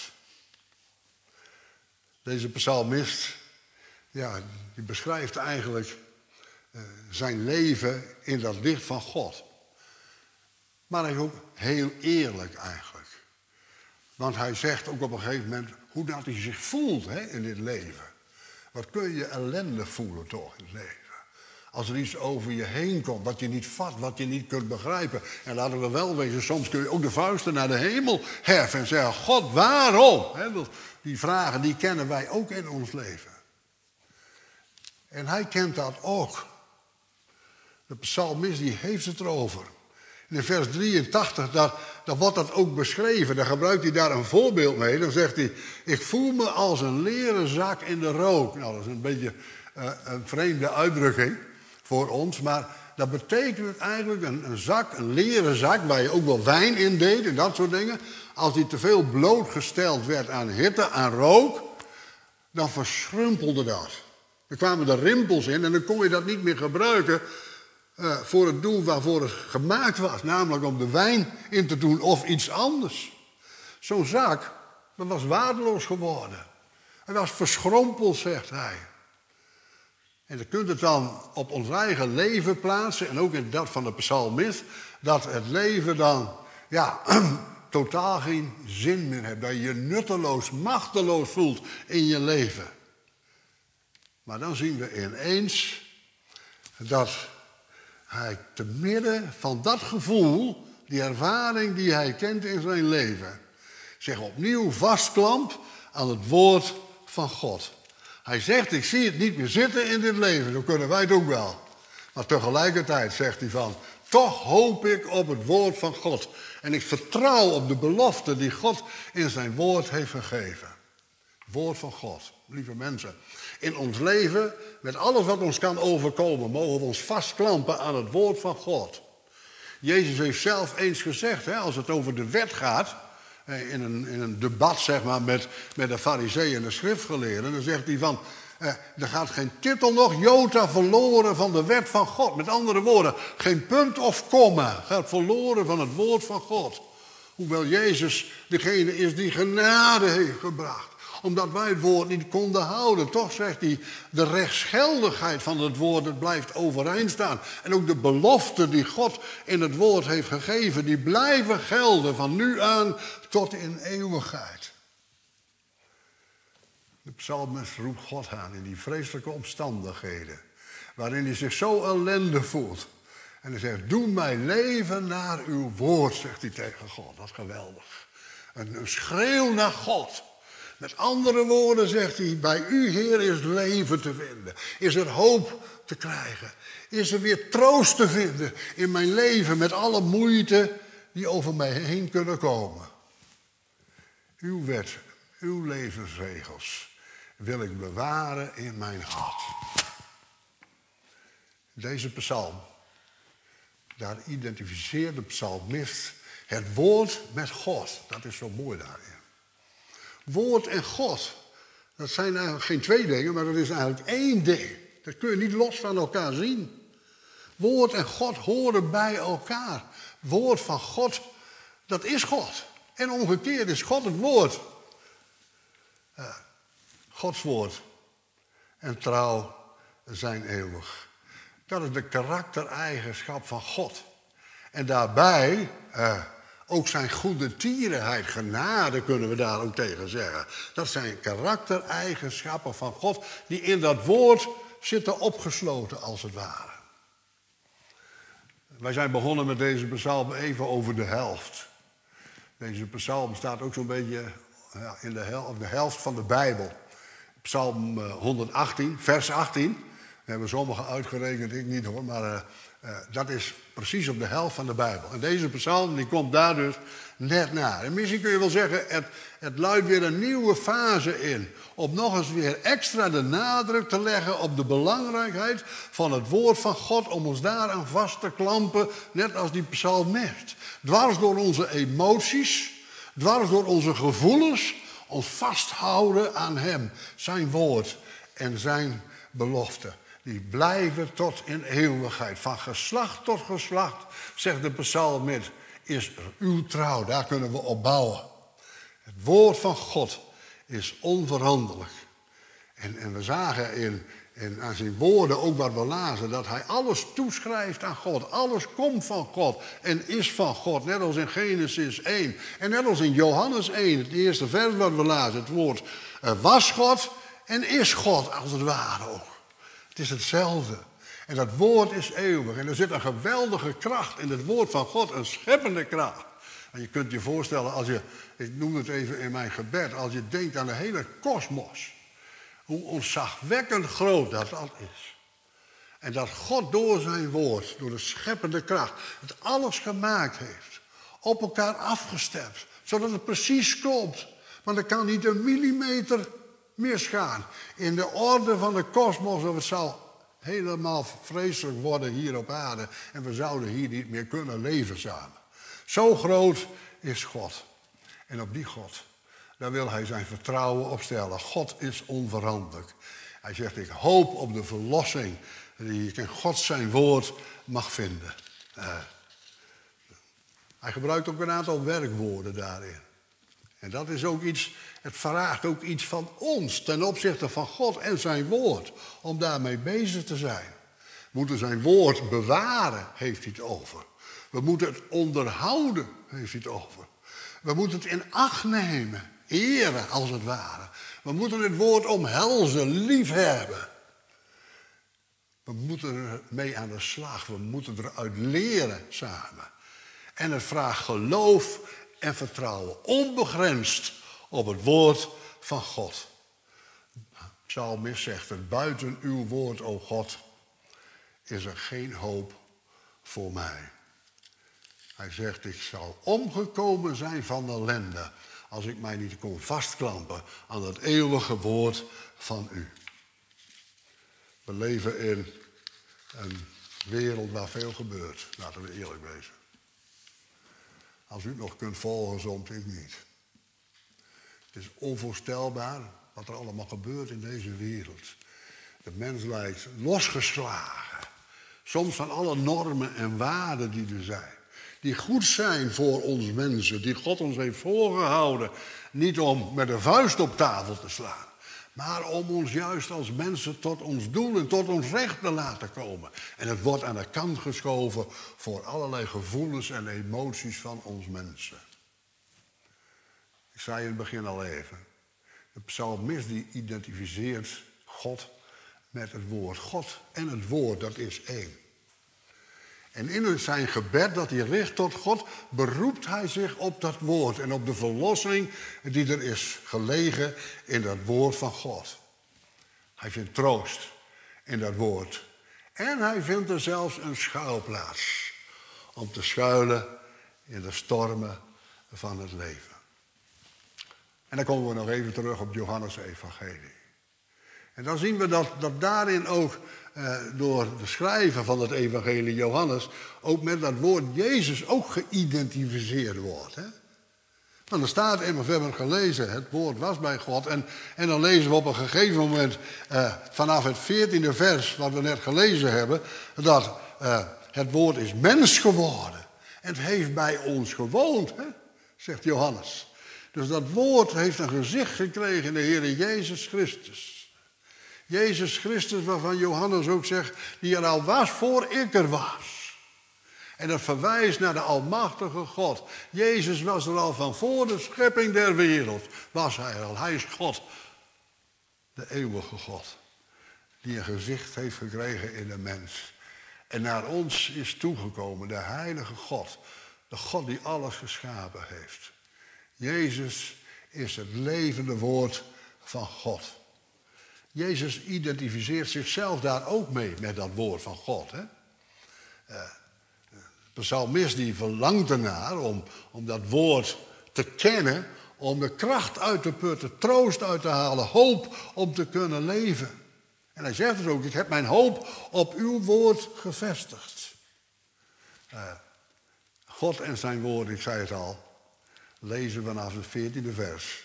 Deze psalmist, ja, die beschrijft eigenlijk uh, zijn leven in dat licht van God. Maar hij is ook heel eerlijk eigenlijk. Want hij zegt ook op een gegeven moment hoe dat hij zich voelt, hè, in dit leven. Wat kun je ellendig voelen toch in het leven. Als er iets over je heen komt wat je niet vat, wat je niet kunt begrijpen. En laten we wel wezen, soms kun je ook de vuisten naar de hemel heffen en zeggen, God, waarom? He, die vragen die kennen wij ook in ons leven. En hij kent dat ook. De psalmist die heeft het erover. In vers drieëntachtig, daar, daar wordt dat ook beschreven. Dan gebruikt hij daar een voorbeeld mee. Dan zegt hij, ik voel me als een leren zak in de rook. Nou, dat is een beetje uh, een vreemde uitdrukking voor ons. Maar dat betekent eigenlijk een, een zak, een leren zak, waar je ook wel wijn in deed en dat soort dingen. Als die te veel blootgesteld werd aan hitte, aan rook, dan verschrumpelde dat. Er kwamen er rimpels in en dan kon je dat niet meer gebruiken uh, voor het doel waarvoor het gemaakt was. Namelijk om de wijn in te doen of iets anders. Zo'n zak, dat was waardeloos geworden. Het was verschrompeld, zegt hij. En je kunt het dan op ons eigen leven plaatsen, en ook in dat van de psalmist, dat het leven dan, ja, totaal geen zin meer heeft. Dat je je nutteloos, machteloos voelt in je leven. Maar dan zien we ineens dat hij te midden van dat gevoel, die ervaring die hij kent in zijn leven, zich opnieuw vastklampt aan het woord van God. Hij zegt, ik zie het niet meer zitten in dit leven, dan kunnen wij het ook wel. Maar tegelijkertijd zegt hij van, toch hoop ik op het woord van God. En ik vertrouw op de belofte die God in zijn woord heeft gegeven. Het woord van God, lieve mensen. In ons leven, met alles wat ons kan overkomen, mogen we ons vastklampen aan het woord van God. Jezus heeft zelf eens gezegd, hè, als het over de wet gaat, in een, in een debat zeg maar, met, met de farizeeën en de schriftgeleerden, dan zegt hij van, eh, er gaat geen titel nog jota verloren van de wet van God. Met andere woorden, geen punt of komma gaat verloren van het woord van God. Hoewel Jezus degene is die genade heeft gebracht. Omdat wij het woord niet konden houden. Toch zegt hij, de rechtsgeldigheid van het woord, het blijft overeind staan. En ook de beloften die God in het woord heeft gegeven, die blijven gelden van nu aan tot in eeuwigheid. De psalmist roept God aan in die vreselijke omstandigheden, waarin hij zich zo ellendig voelt. En hij zegt, doe mij leven naar uw woord, zegt hij tegen God. Dat is geweldig. Een, een schreeuw naar God. Met andere woorden zegt hij, bij u Heer is leven te vinden. Is er hoop te krijgen. Is er weer troost te vinden in mijn leven met alle moeite die over mij heen kunnen komen. Uw wet, uw levensregels wil ik bewaren in mijn hart. Deze psalm, daar identificeert de psalmist het woord met God. Dat is zo mooi daarin. Woord en God, dat zijn eigenlijk geen twee dingen, maar dat is eigenlijk één ding. Dat kun je niet los van elkaar zien. Woord en God horen bij elkaar. Woord van God, dat is God. En omgekeerd is God het woord. Uh, Gods woord en trouw zijn eeuwig. Dat is de karaktereigenschap van God. En daarbij, uh, Ook zijn goede tierenheid, genade kunnen we daar ook tegen zeggen. Dat zijn karaktereigenschappen van God die in dat woord zitten opgesloten als het ware. Wij zijn begonnen met deze psalm even over de helft. Deze psalm staat ook zo'n beetje ja, in de helft, de helft van de Bijbel. Psalm honderdachttien, vers achttien. Dat hebben sommigen uitgerekend, ik niet hoor, maar uh, uh, dat is precies op de helft van de Bijbel. En deze psalm die komt daar dus net na. En misschien kun je wel zeggen, het, het luidt weer een nieuwe fase in. Om nog eens weer extra de nadruk te leggen op de belangrijkheid van het woord van God. Om ons daaraan vast te klampen, net als die psalmist. Dwars door onze emoties, dwars door onze gevoelens, ons vasthouden aan hem, zijn woord en zijn belofte. Die blijven tot in eeuwigheid. Van geslacht tot geslacht, zegt de psalmist, is er uw trouw. Daar kunnen we op bouwen. Het woord van God is onveranderlijk. En, en we zagen in, in, aan zijn woorden, ook wat we lazen, dat hij alles toeschrijft aan God. Alles komt van God en is van God. Net als in Genesis één. En net als in Johannes één, het eerste vers wat we lazen. Het woord uh, was God en is God, als het ware ook. Het is hetzelfde. En dat woord is eeuwig. En er zit een geweldige kracht in het woord van God. Een scheppende kracht. En je kunt je voorstellen, als je, ik noem het even in mijn gebed, als je denkt aan de hele kosmos. Hoe ontzagwekkend groot dat dat is. En dat God door zijn woord, door de scheppende kracht, het alles gemaakt heeft. Op elkaar afgestemd. Zodat het precies klopt. Want er kan niet een millimeter misgaan. In de orde van de kosmos, of het zou helemaal vreselijk worden hier op aarde. En we zouden hier niet meer kunnen leven samen. Zo groot is God. En op die God, daar wil hij zijn vertrouwen op stellen. God is onveranderlijk. Hij zegt, ik hoop op de verlossing die ik in God zijn woord mag vinden. Uh, hij gebruikt ook een aantal werkwoorden daarin. En dat is ook iets, het vraagt ook iets van ons ten opzichte van God en zijn woord. Om daarmee bezig te zijn. We moeten zijn woord bewaren, heeft hij het over. We moeten het onderhouden, heeft hij het over. We moeten het in acht nemen, eren als het ware. We moeten het woord omhelzen, liefhebben. We moeten er mee aan de slag, we moeten eruit leren samen. En het vraagt geloof en vertrouwen, onbegrensd op het woord van God. Psalmist zegt het, buiten uw woord, o God, is er geen hoop voor mij. Hij zegt, ik zou omgekomen zijn van ellende als ik mij niet kon vastklampen aan het eeuwige woord van u. We leven in een wereld waar veel gebeurt, laten we eerlijk wezen. Als u het nog kunt volgen, soms ik niet. Het is onvoorstelbaar wat er allemaal gebeurt in deze wereld. De mens lijkt losgeslagen. Soms van alle normen en waarden die er zijn. Die goed zijn voor ons mensen. Die God ons heeft voorgehouden. Niet om met een vuist op tafel te slaan. Maar om ons juist als mensen tot ons doel en tot ons recht te laten komen. En het wordt aan de kant geschoven voor allerlei gevoelens en emoties van ons mensen. Ik zei in het begin al even. De psalmist die identificeert God met het woord. God en het woord, dat is één. En in zijn gebed dat hij richt tot God, beroept hij zich op dat woord en op de verlossing die er is gelegen in dat woord van God. Hij vindt troost in dat woord. En hij vindt er zelfs een schuilplaats om te schuilen in de stormen van het leven. En dan komen we nog even terug op Johannes' evangelie. En dan zien we dat, dat daarin ook eh, door de schrijver van het evangelie Johannes ook met dat woord Jezus ook geïdentificeerd wordt. Hè? Want er staat immers, we hebben gelezen, het woord was bij God. En, en dan lezen we op een gegeven moment eh, vanaf het veertiende vers wat we net gelezen hebben, dat eh, het woord is mens geworden. En het heeft bij ons gewoond, hè? Zegt Johannes. Dus dat woord heeft een gezicht gekregen in de Heer Jezus Christus. Jezus Christus, waarvan Johannes ook zegt, die er al was voor ik er was. En dat verwijst naar de almachtige God. Jezus was er al van voor de schepping der wereld. Was hij al. Hij is God. De eeuwige God. Die een gezicht heeft gekregen in de mens. En naar ons is toegekomen. De heilige God. De God die alles geschapen heeft. Jezus is het levende woord van God. Jezus identificeert zichzelf daar ook mee met dat woord van God. Hè? Uh, de psalmist die verlangt ernaar om, om dat woord te kennen, om de kracht uit te putten, troost uit te halen, hoop om te kunnen leven. En hij zegt dus ook, ik heb mijn hoop op uw woord gevestigd. Uh, God en zijn woord, ik zei het al, lezen we vanaf het veertiende vers.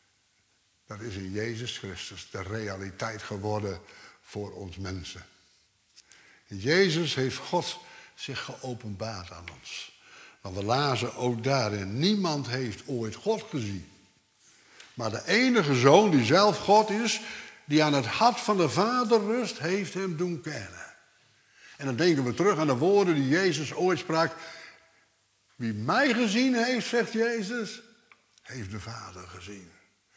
Dat is in Jezus Christus de realiteit geworden voor ons mensen. In Jezus heeft God zich geopenbaard aan ons. Want we lazen ook daarin, niemand heeft ooit God gezien. Maar de enige zoon die zelf God is, die aan het hart van de Vader rust, heeft hem doen kennen. En dan denken we terug aan de woorden die Jezus ooit sprak. Wie mij gezien heeft, zegt Jezus, heeft de Vader gezien.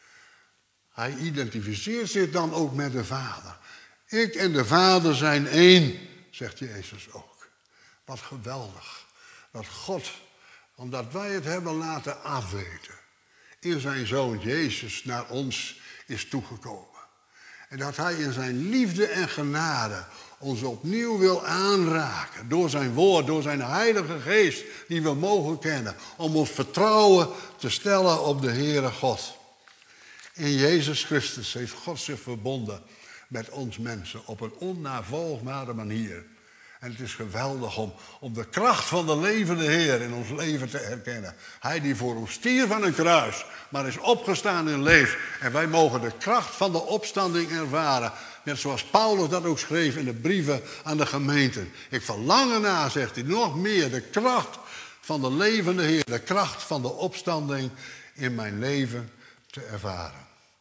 Hij identificeert zich dan ook met de Vader. Ik en de Vader zijn één, zegt Jezus ook. Wat geweldig. Dat God, omdat wij het hebben laten afweten, in zijn Zoon Jezus naar ons is toegekomen. En dat hij in zijn liefde en genade ons opnieuw wil aanraken. Door zijn woord, door zijn heilige geest die we mogen kennen. Om ons vertrouwen te stellen op de Heere God. In Jezus Christus heeft God zich verbonden met ons mensen op een onnavolgbare manier. En het is geweldig om, om de kracht van de levende Heer in ons leven te herkennen. Hij die voor ons stierf aan een kruis, maar is opgestaan in leeft. En wij mogen de kracht van de opstanding ervaren. Net zoals Paulus dat ook schreef in de brieven aan de gemeenten. Ik verlang ernaar, zegt hij, nog meer de kracht van de levende Heer. De kracht van de opstanding in mijn leven te ervaren.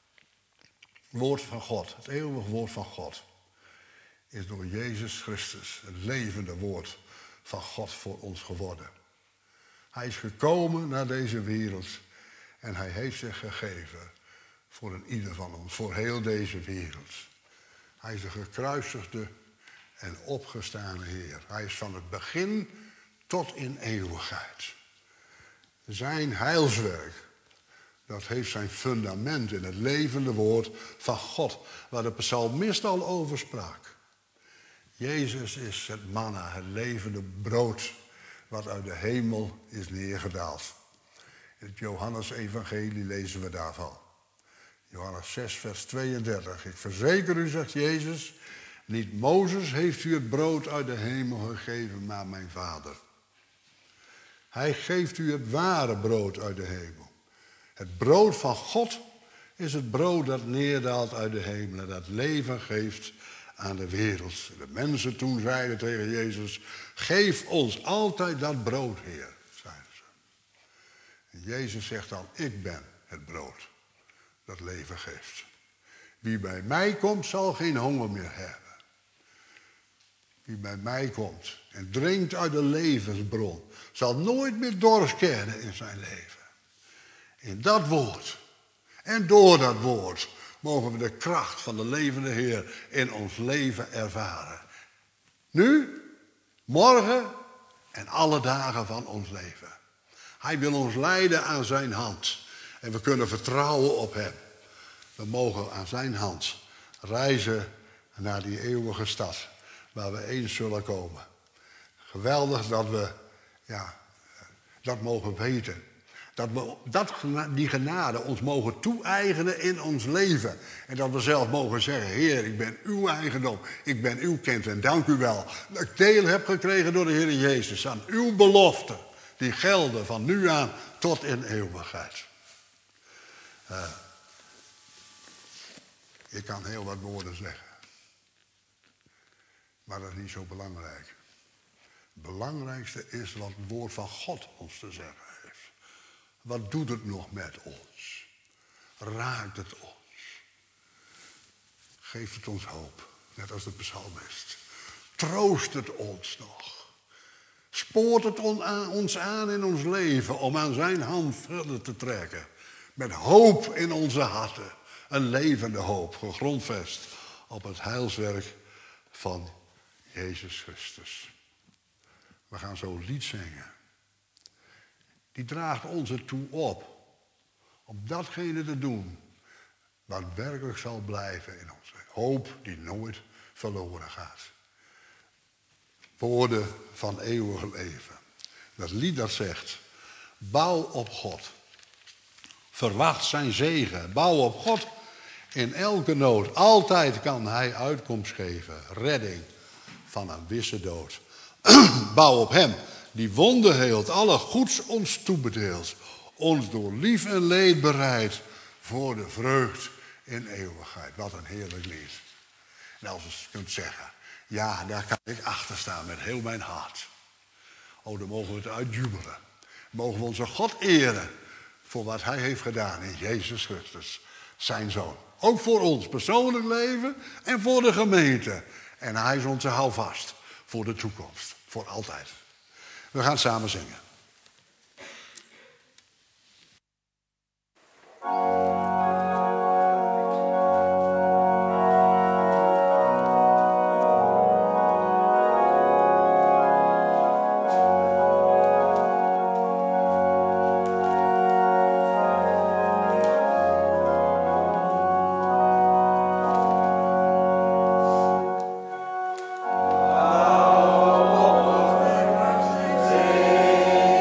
Het woord van God, het eeuwige woord van God, is door Jezus Christus het levende woord van God voor ons geworden. Hij is gekomen naar deze wereld en hij heeft zich gegeven voor een ieder van ons, voor heel deze wereld. Hij is de gekruisigde en opgestane Heer. Hij is van het begin tot in eeuwigheid. Zijn heilswerk, dat heeft zijn fundament in het levende woord van God, waar de psalmist al over sprak. Jezus is het manna, het levende brood, wat uit de hemel is neergedaald. In het Johannes-evangelie lezen we daarvan. Johannes zes, vers tweeëndertig. Ik verzeker u, zegt Jezus, niet Mozes heeft u het brood uit de hemel gegeven, maar mijn Vader. Hij geeft u het ware brood uit de hemel. Het brood van God is het brood dat neerdaalt uit de hemel en dat leven geeft aan de wereld. De mensen toen zeiden tegen Jezus, geef ons altijd dat brood, Heer, zeiden ze. En Jezus zegt dan, ik ben het brood dat leven geeft. Wie bij mij komt, zal geen honger meer hebben. Wie bij mij komt en drinkt uit de levensbron, zal nooit meer dorst kennen in zijn leven. In dat woord en door dat woord mogen we de kracht van de levende Heer in ons leven ervaren. Nu, morgen en alle dagen van ons leven. Hij wil ons leiden aan zijn hand. En we kunnen vertrouwen op hem. We mogen aan zijn hand reizen naar die eeuwige stad waar we eens zullen komen. Geweldig dat we ja, dat mogen weten. Dat we dat, die genade ons mogen toe-eigenen in ons leven. En dat we zelf mogen zeggen, Heer, ik ben uw eigendom. Ik ben uw kind en dank u wel. Dat ik deel heb gekregen door de Heer Jezus aan uw beloften. Die gelden van nu aan tot in eeuwigheid. Uh, ik kan heel wat woorden zeggen. Maar dat is niet zo belangrijk. Het belangrijkste is wat het woord van God ons te zeggen heeft. Wat doet het nog met ons? Raakt het ons? Geeft het ons hoop, net als de psalmist? Troost het ons nog? Spoort het ons aan in ons leven om aan zijn hand verder te trekken. Met hoop in onze harten. Een levende hoop, gegrondvest op het heilswerk van Jezus Christus. We gaan zo een lied zingen. Die draagt ons ertoe op. Om datgene te doen wat werkelijk zal blijven in ons. Hoop die nooit verloren gaat. Woorden van eeuwig leven. Dat lied dat zegt, bouw op God. Verwacht zijn zegen. Bouw op God in elke nood. Altijd kan hij uitkomst geven. Redding van een wisse dood. Bouw op hem die wonden heelt. Alle goeds ons toebedeelt. Ons door lief en leed bereidt. Voor de vreugd in eeuwigheid. Wat een heerlijk lied. En als je kunt zeggen. Ja, daar kan ik achter staan met heel mijn hart. Oh, dan mogen we het uitjubelen. Mogen we onze God eren. Voor wat hij heeft gedaan in Jezus Christus. Zijn zoon. Ook voor ons persoonlijk leven. En voor de gemeente. En hij is onze houvast. Voor de toekomst. Voor altijd. We gaan samen zingen. Zee.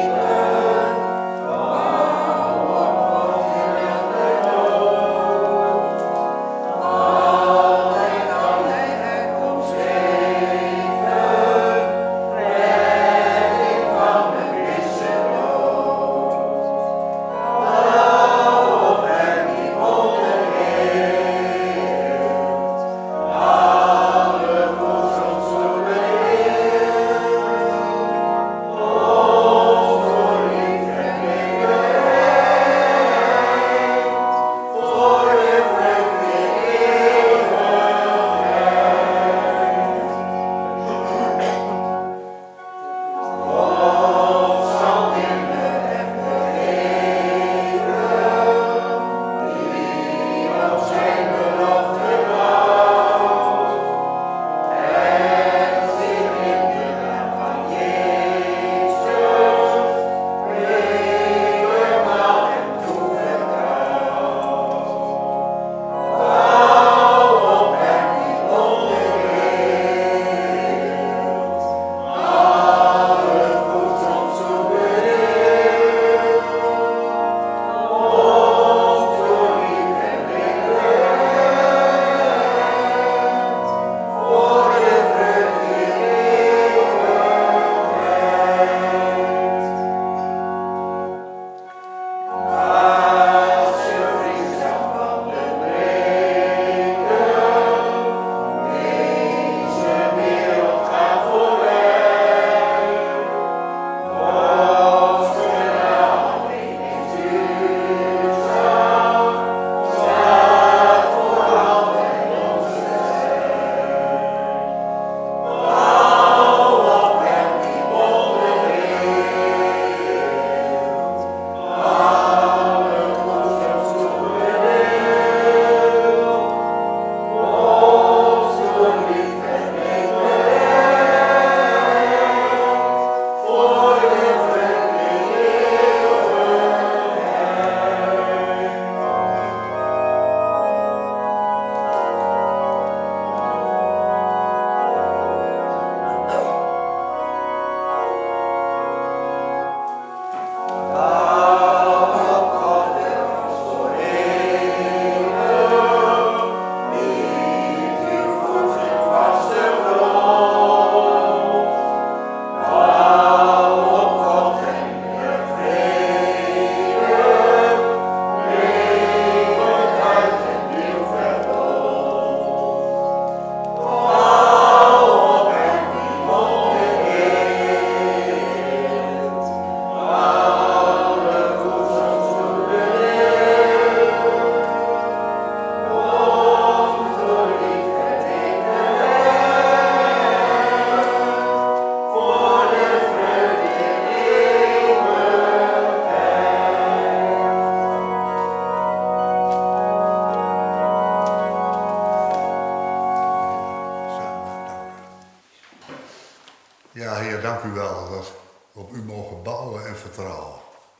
dank u wel dat we op u mogen bouwen en vertrouwen.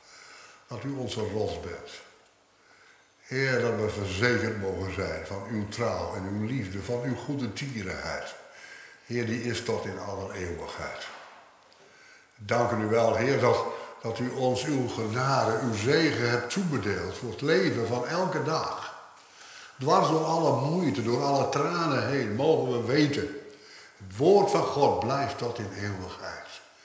Dat u onze rots bent. Heer, dat we verzekerd mogen zijn van uw trouw en uw liefde, van uw goede tierenheid. Heer, die is tot in aller eeuwigheid. Dank u wel, Heer, dat, dat u ons uw genade, uw zegen hebt toebedeeld voor het leven van elke dag. Dwars door alle moeite, door alle tranen heen, mogen we weten. Het woord van God blijft tot in eeuwigheid.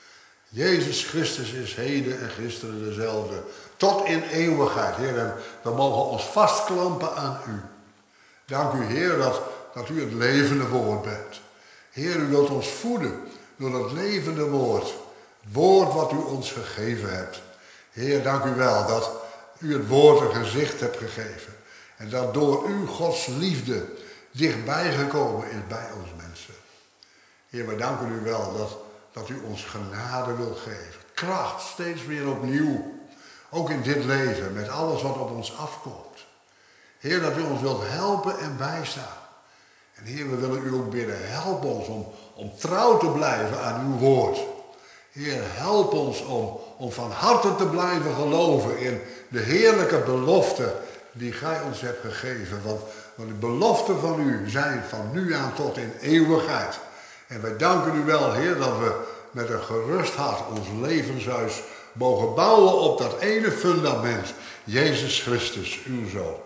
Jezus Christus is heden en gisteren dezelfde. Tot in eeuwigheid, Heer. En we mogen ons vastklampen aan u. Dank u, Heer, dat, dat u het levende woord bent. Heer, u wilt ons voeden door het levende woord. Het woord wat u ons gegeven hebt. Heer, dank u wel dat u het woord een gezicht hebt gegeven. En dat door u Gods liefde dichtbij gekomen is bij ons mensen. Heer, we danken u wel dat, dat u ons genade wilt geven. Kracht, steeds weer opnieuw. Ook in dit leven, met alles wat op ons afkomt. Heer, dat u ons wilt helpen en bijstaan. En Heer, we willen u ook bidden. Help ons om, om trouw te blijven aan uw woord. Heer, help ons om, om van harte te blijven geloven in de heerlijke beloften die gij ons hebt gegeven. Want, want de beloften van u zijn van nu aan tot in eeuwigheid. En wij danken u wel, Heer, dat we met een gerust hart ons levenshuis mogen bouwen op dat ene fundament. Jezus Christus, uw Zoon.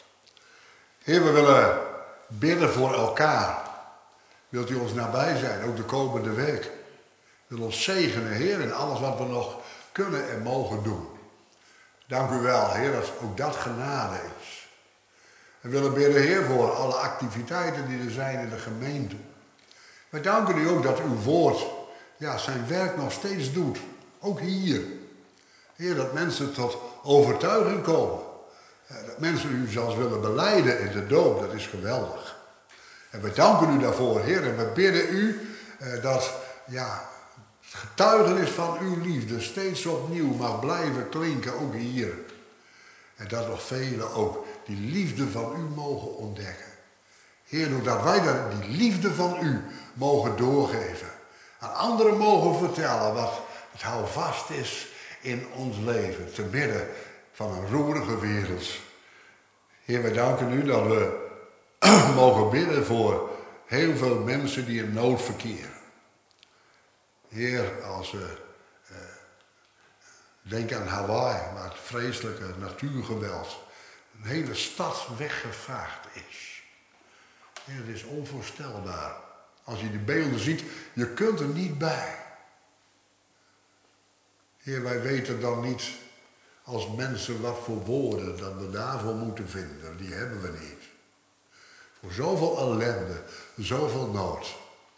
Heer, we willen bidden voor elkaar. Wilt u ons nabij zijn, ook de komende week. Wil ons zegenen, Heer, in alles wat we nog kunnen en mogen doen. Dank u wel, Heer, dat ook dat genade is. We willen bidden, Heer, voor alle activiteiten die er zijn in de gemeente. Wij danken u ook dat uw woord ja, zijn werk nog steeds doet. Ook hier. Heer, dat mensen tot overtuiging komen. Dat mensen u zelfs willen belijden in de doop, dat is geweldig. En we danken u daarvoor, Heer, en we bidden u eh, dat ja, het getuigenis van uw liefde steeds opnieuw mag blijven klinken, ook hier. En dat nog velen ook die liefde van u mogen ontdekken. Heer, doordat wij die liefde van u mogen doorgeven. Aan anderen mogen vertellen wat het houvast is in ons leven. Te midden van een roerige wereld. Heer, wij danken u dat we mogen bidden voor heel veel mensen die in nood verkeren. Heer, als we eh, denken aan Hawaii, waar het vreselijke natuurgeweld een hele stad weggevaagd is. Heer, het is onvoorstelbaar. Als je die beelden ziet, je kunt er niet bij. Heer, wij weten dan niet als mensen wat voor woorden dat we daarvoor moeten vinden. Die hebben we niet. Voor zoveel ellende, zoveel nood.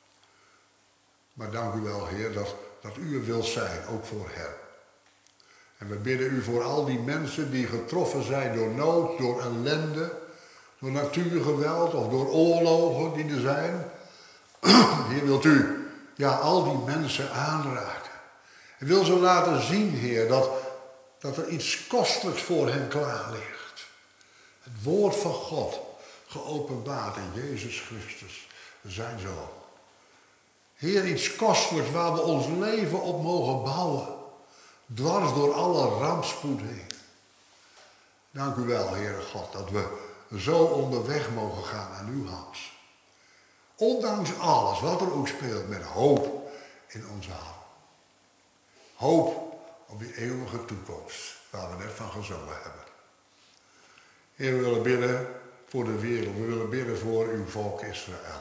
Maar dank u wel, Heer, dat, dat u er wilt zijn, ook voor hen. En we bidden u voor al die mensen die getroffen zijn door nood, door ellende, door natuurgeweld of door oorlogen die er zijn. Heer, wilt u ja, al die mensen aanraken. En wil ze laten zien, Heer, dat, dat er iets kostelijks voor hen klaar ligt. Het woord van God, geopenbaard in Jezus Christus, zijn Zoon. Heer, iets kostelijks waar we ons leven op mogen bouwen. Dwars door alle rampspoed heen. Dank u wel, Heere God, dat we zo onderweg mogen gaan aan uw hand. Ondanks alles wat er ook speelt, met hoop in onze hand. Hoop op die eeuwige toekomst, waar we net van gezongen hebben. Heer, we willen bidden voor de wereld. We willen bidden voor uw volk Israël.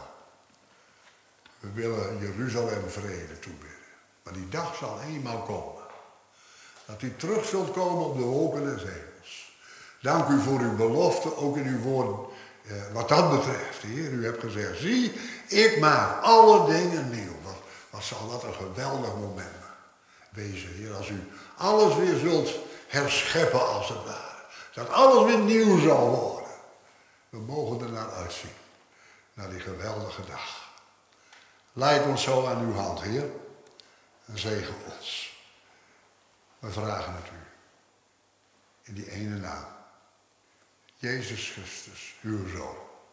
We willen Jeruzalem vrede toebidden. Maar die dag zal eenmaal komen. Dat u terug zult komen op de wolken des hemels. Dank u voor uw belofte, ook in uw woord. Eh, wat dat betreft, Heer, u hebt gezegd, zie, ik maak alle dingen nieuw. Wat, wat zal dat een geweldig moment wezen, Heer, als u alles weer zult herscheppen als het ware. Dat alles weer nieuw zal worden. We mogen er naar uitzien, naar die geweldige dag. Leid ons zo aan uw hand, Heer, en zegen ons. We vragen het u, in die ene naam. Jezus Christus, uw Zoon.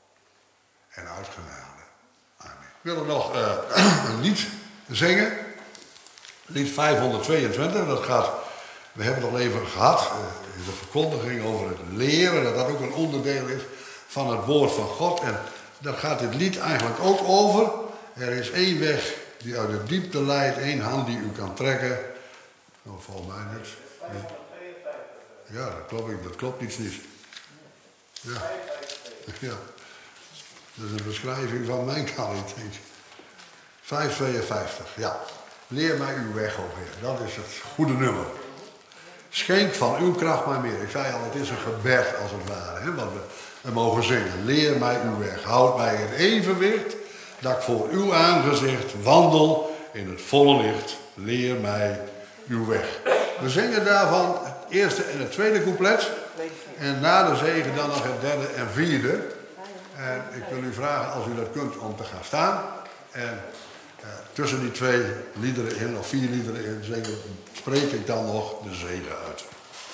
En uit genade. Amen. We willen nog uh, een lied zingen. Lied vijfhonderdtweeëntwintig, dat gaat, we hebben het al even gehad, uh, de verkondiging over het leren, dat dat ook een onderdeel is van het woord van God. En daar gaat dit lied eigenlijk ook over. Er is één weg die uit de diepte leidt, één hand die u kan trekken. Nou, volgens mij niet. Ja, dat klopt, dat klopt iets niet. Ja. Ja. Dat is een beschrijving van mijn kant, denk ik. vijfhonderdtweeënvijftig, ja. Leer mij uw weg, o Heer. Dat is het goede nummer. Schenk van uw kracht mij meer. Ik zei al, het is een gebed als het ware, hè, wat we, we mogen zingen. Leer mij uw weg. Houd mij in evenwicht, dat ik voor uw aangezicht wandel in het volle licht. Leer mij uw weg. We zingen daarvan het eerste en het tweede couplet. En na de zegen dan nog het derde en vierde. En ik wil u vragen, als u dat kunt, om te gaan staan. En uh, tussen die twee liederen in, of vier liederen in, zingen, spreek ik dan nog de zegen uit.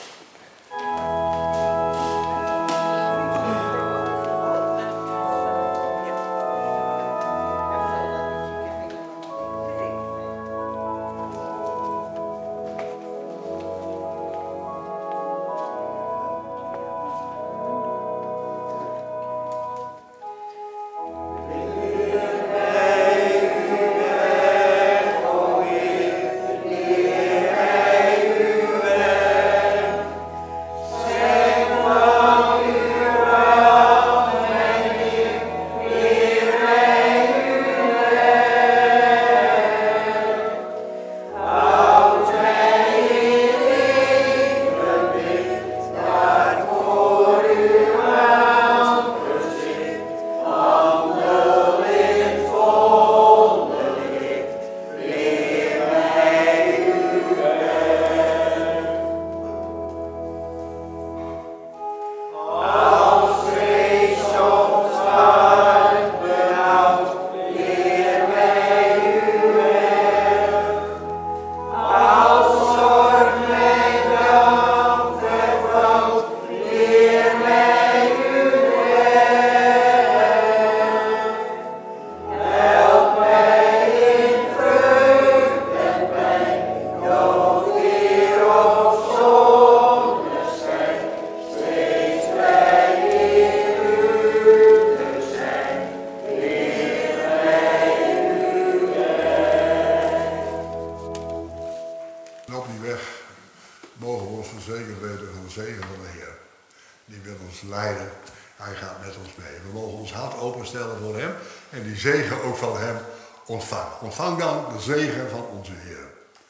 Ontvang dan de zegen van onze Heer.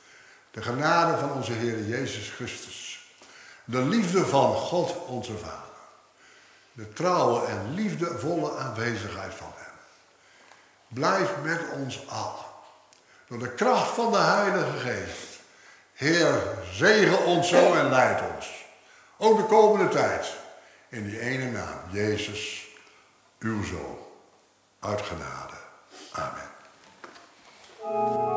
De genade van onze Heer Jezus Christus. De liefde van God onze Vader. De trouwe en liefdevolle aanwezigheid van Hem. Blijf met ons allen. Door de kracht van de Heilige Geest. Heer, zegen ons zo en leid ons. Ook de komende tijd. In die ene naam, Jezus, uw Zoon. Uit genade. Amen.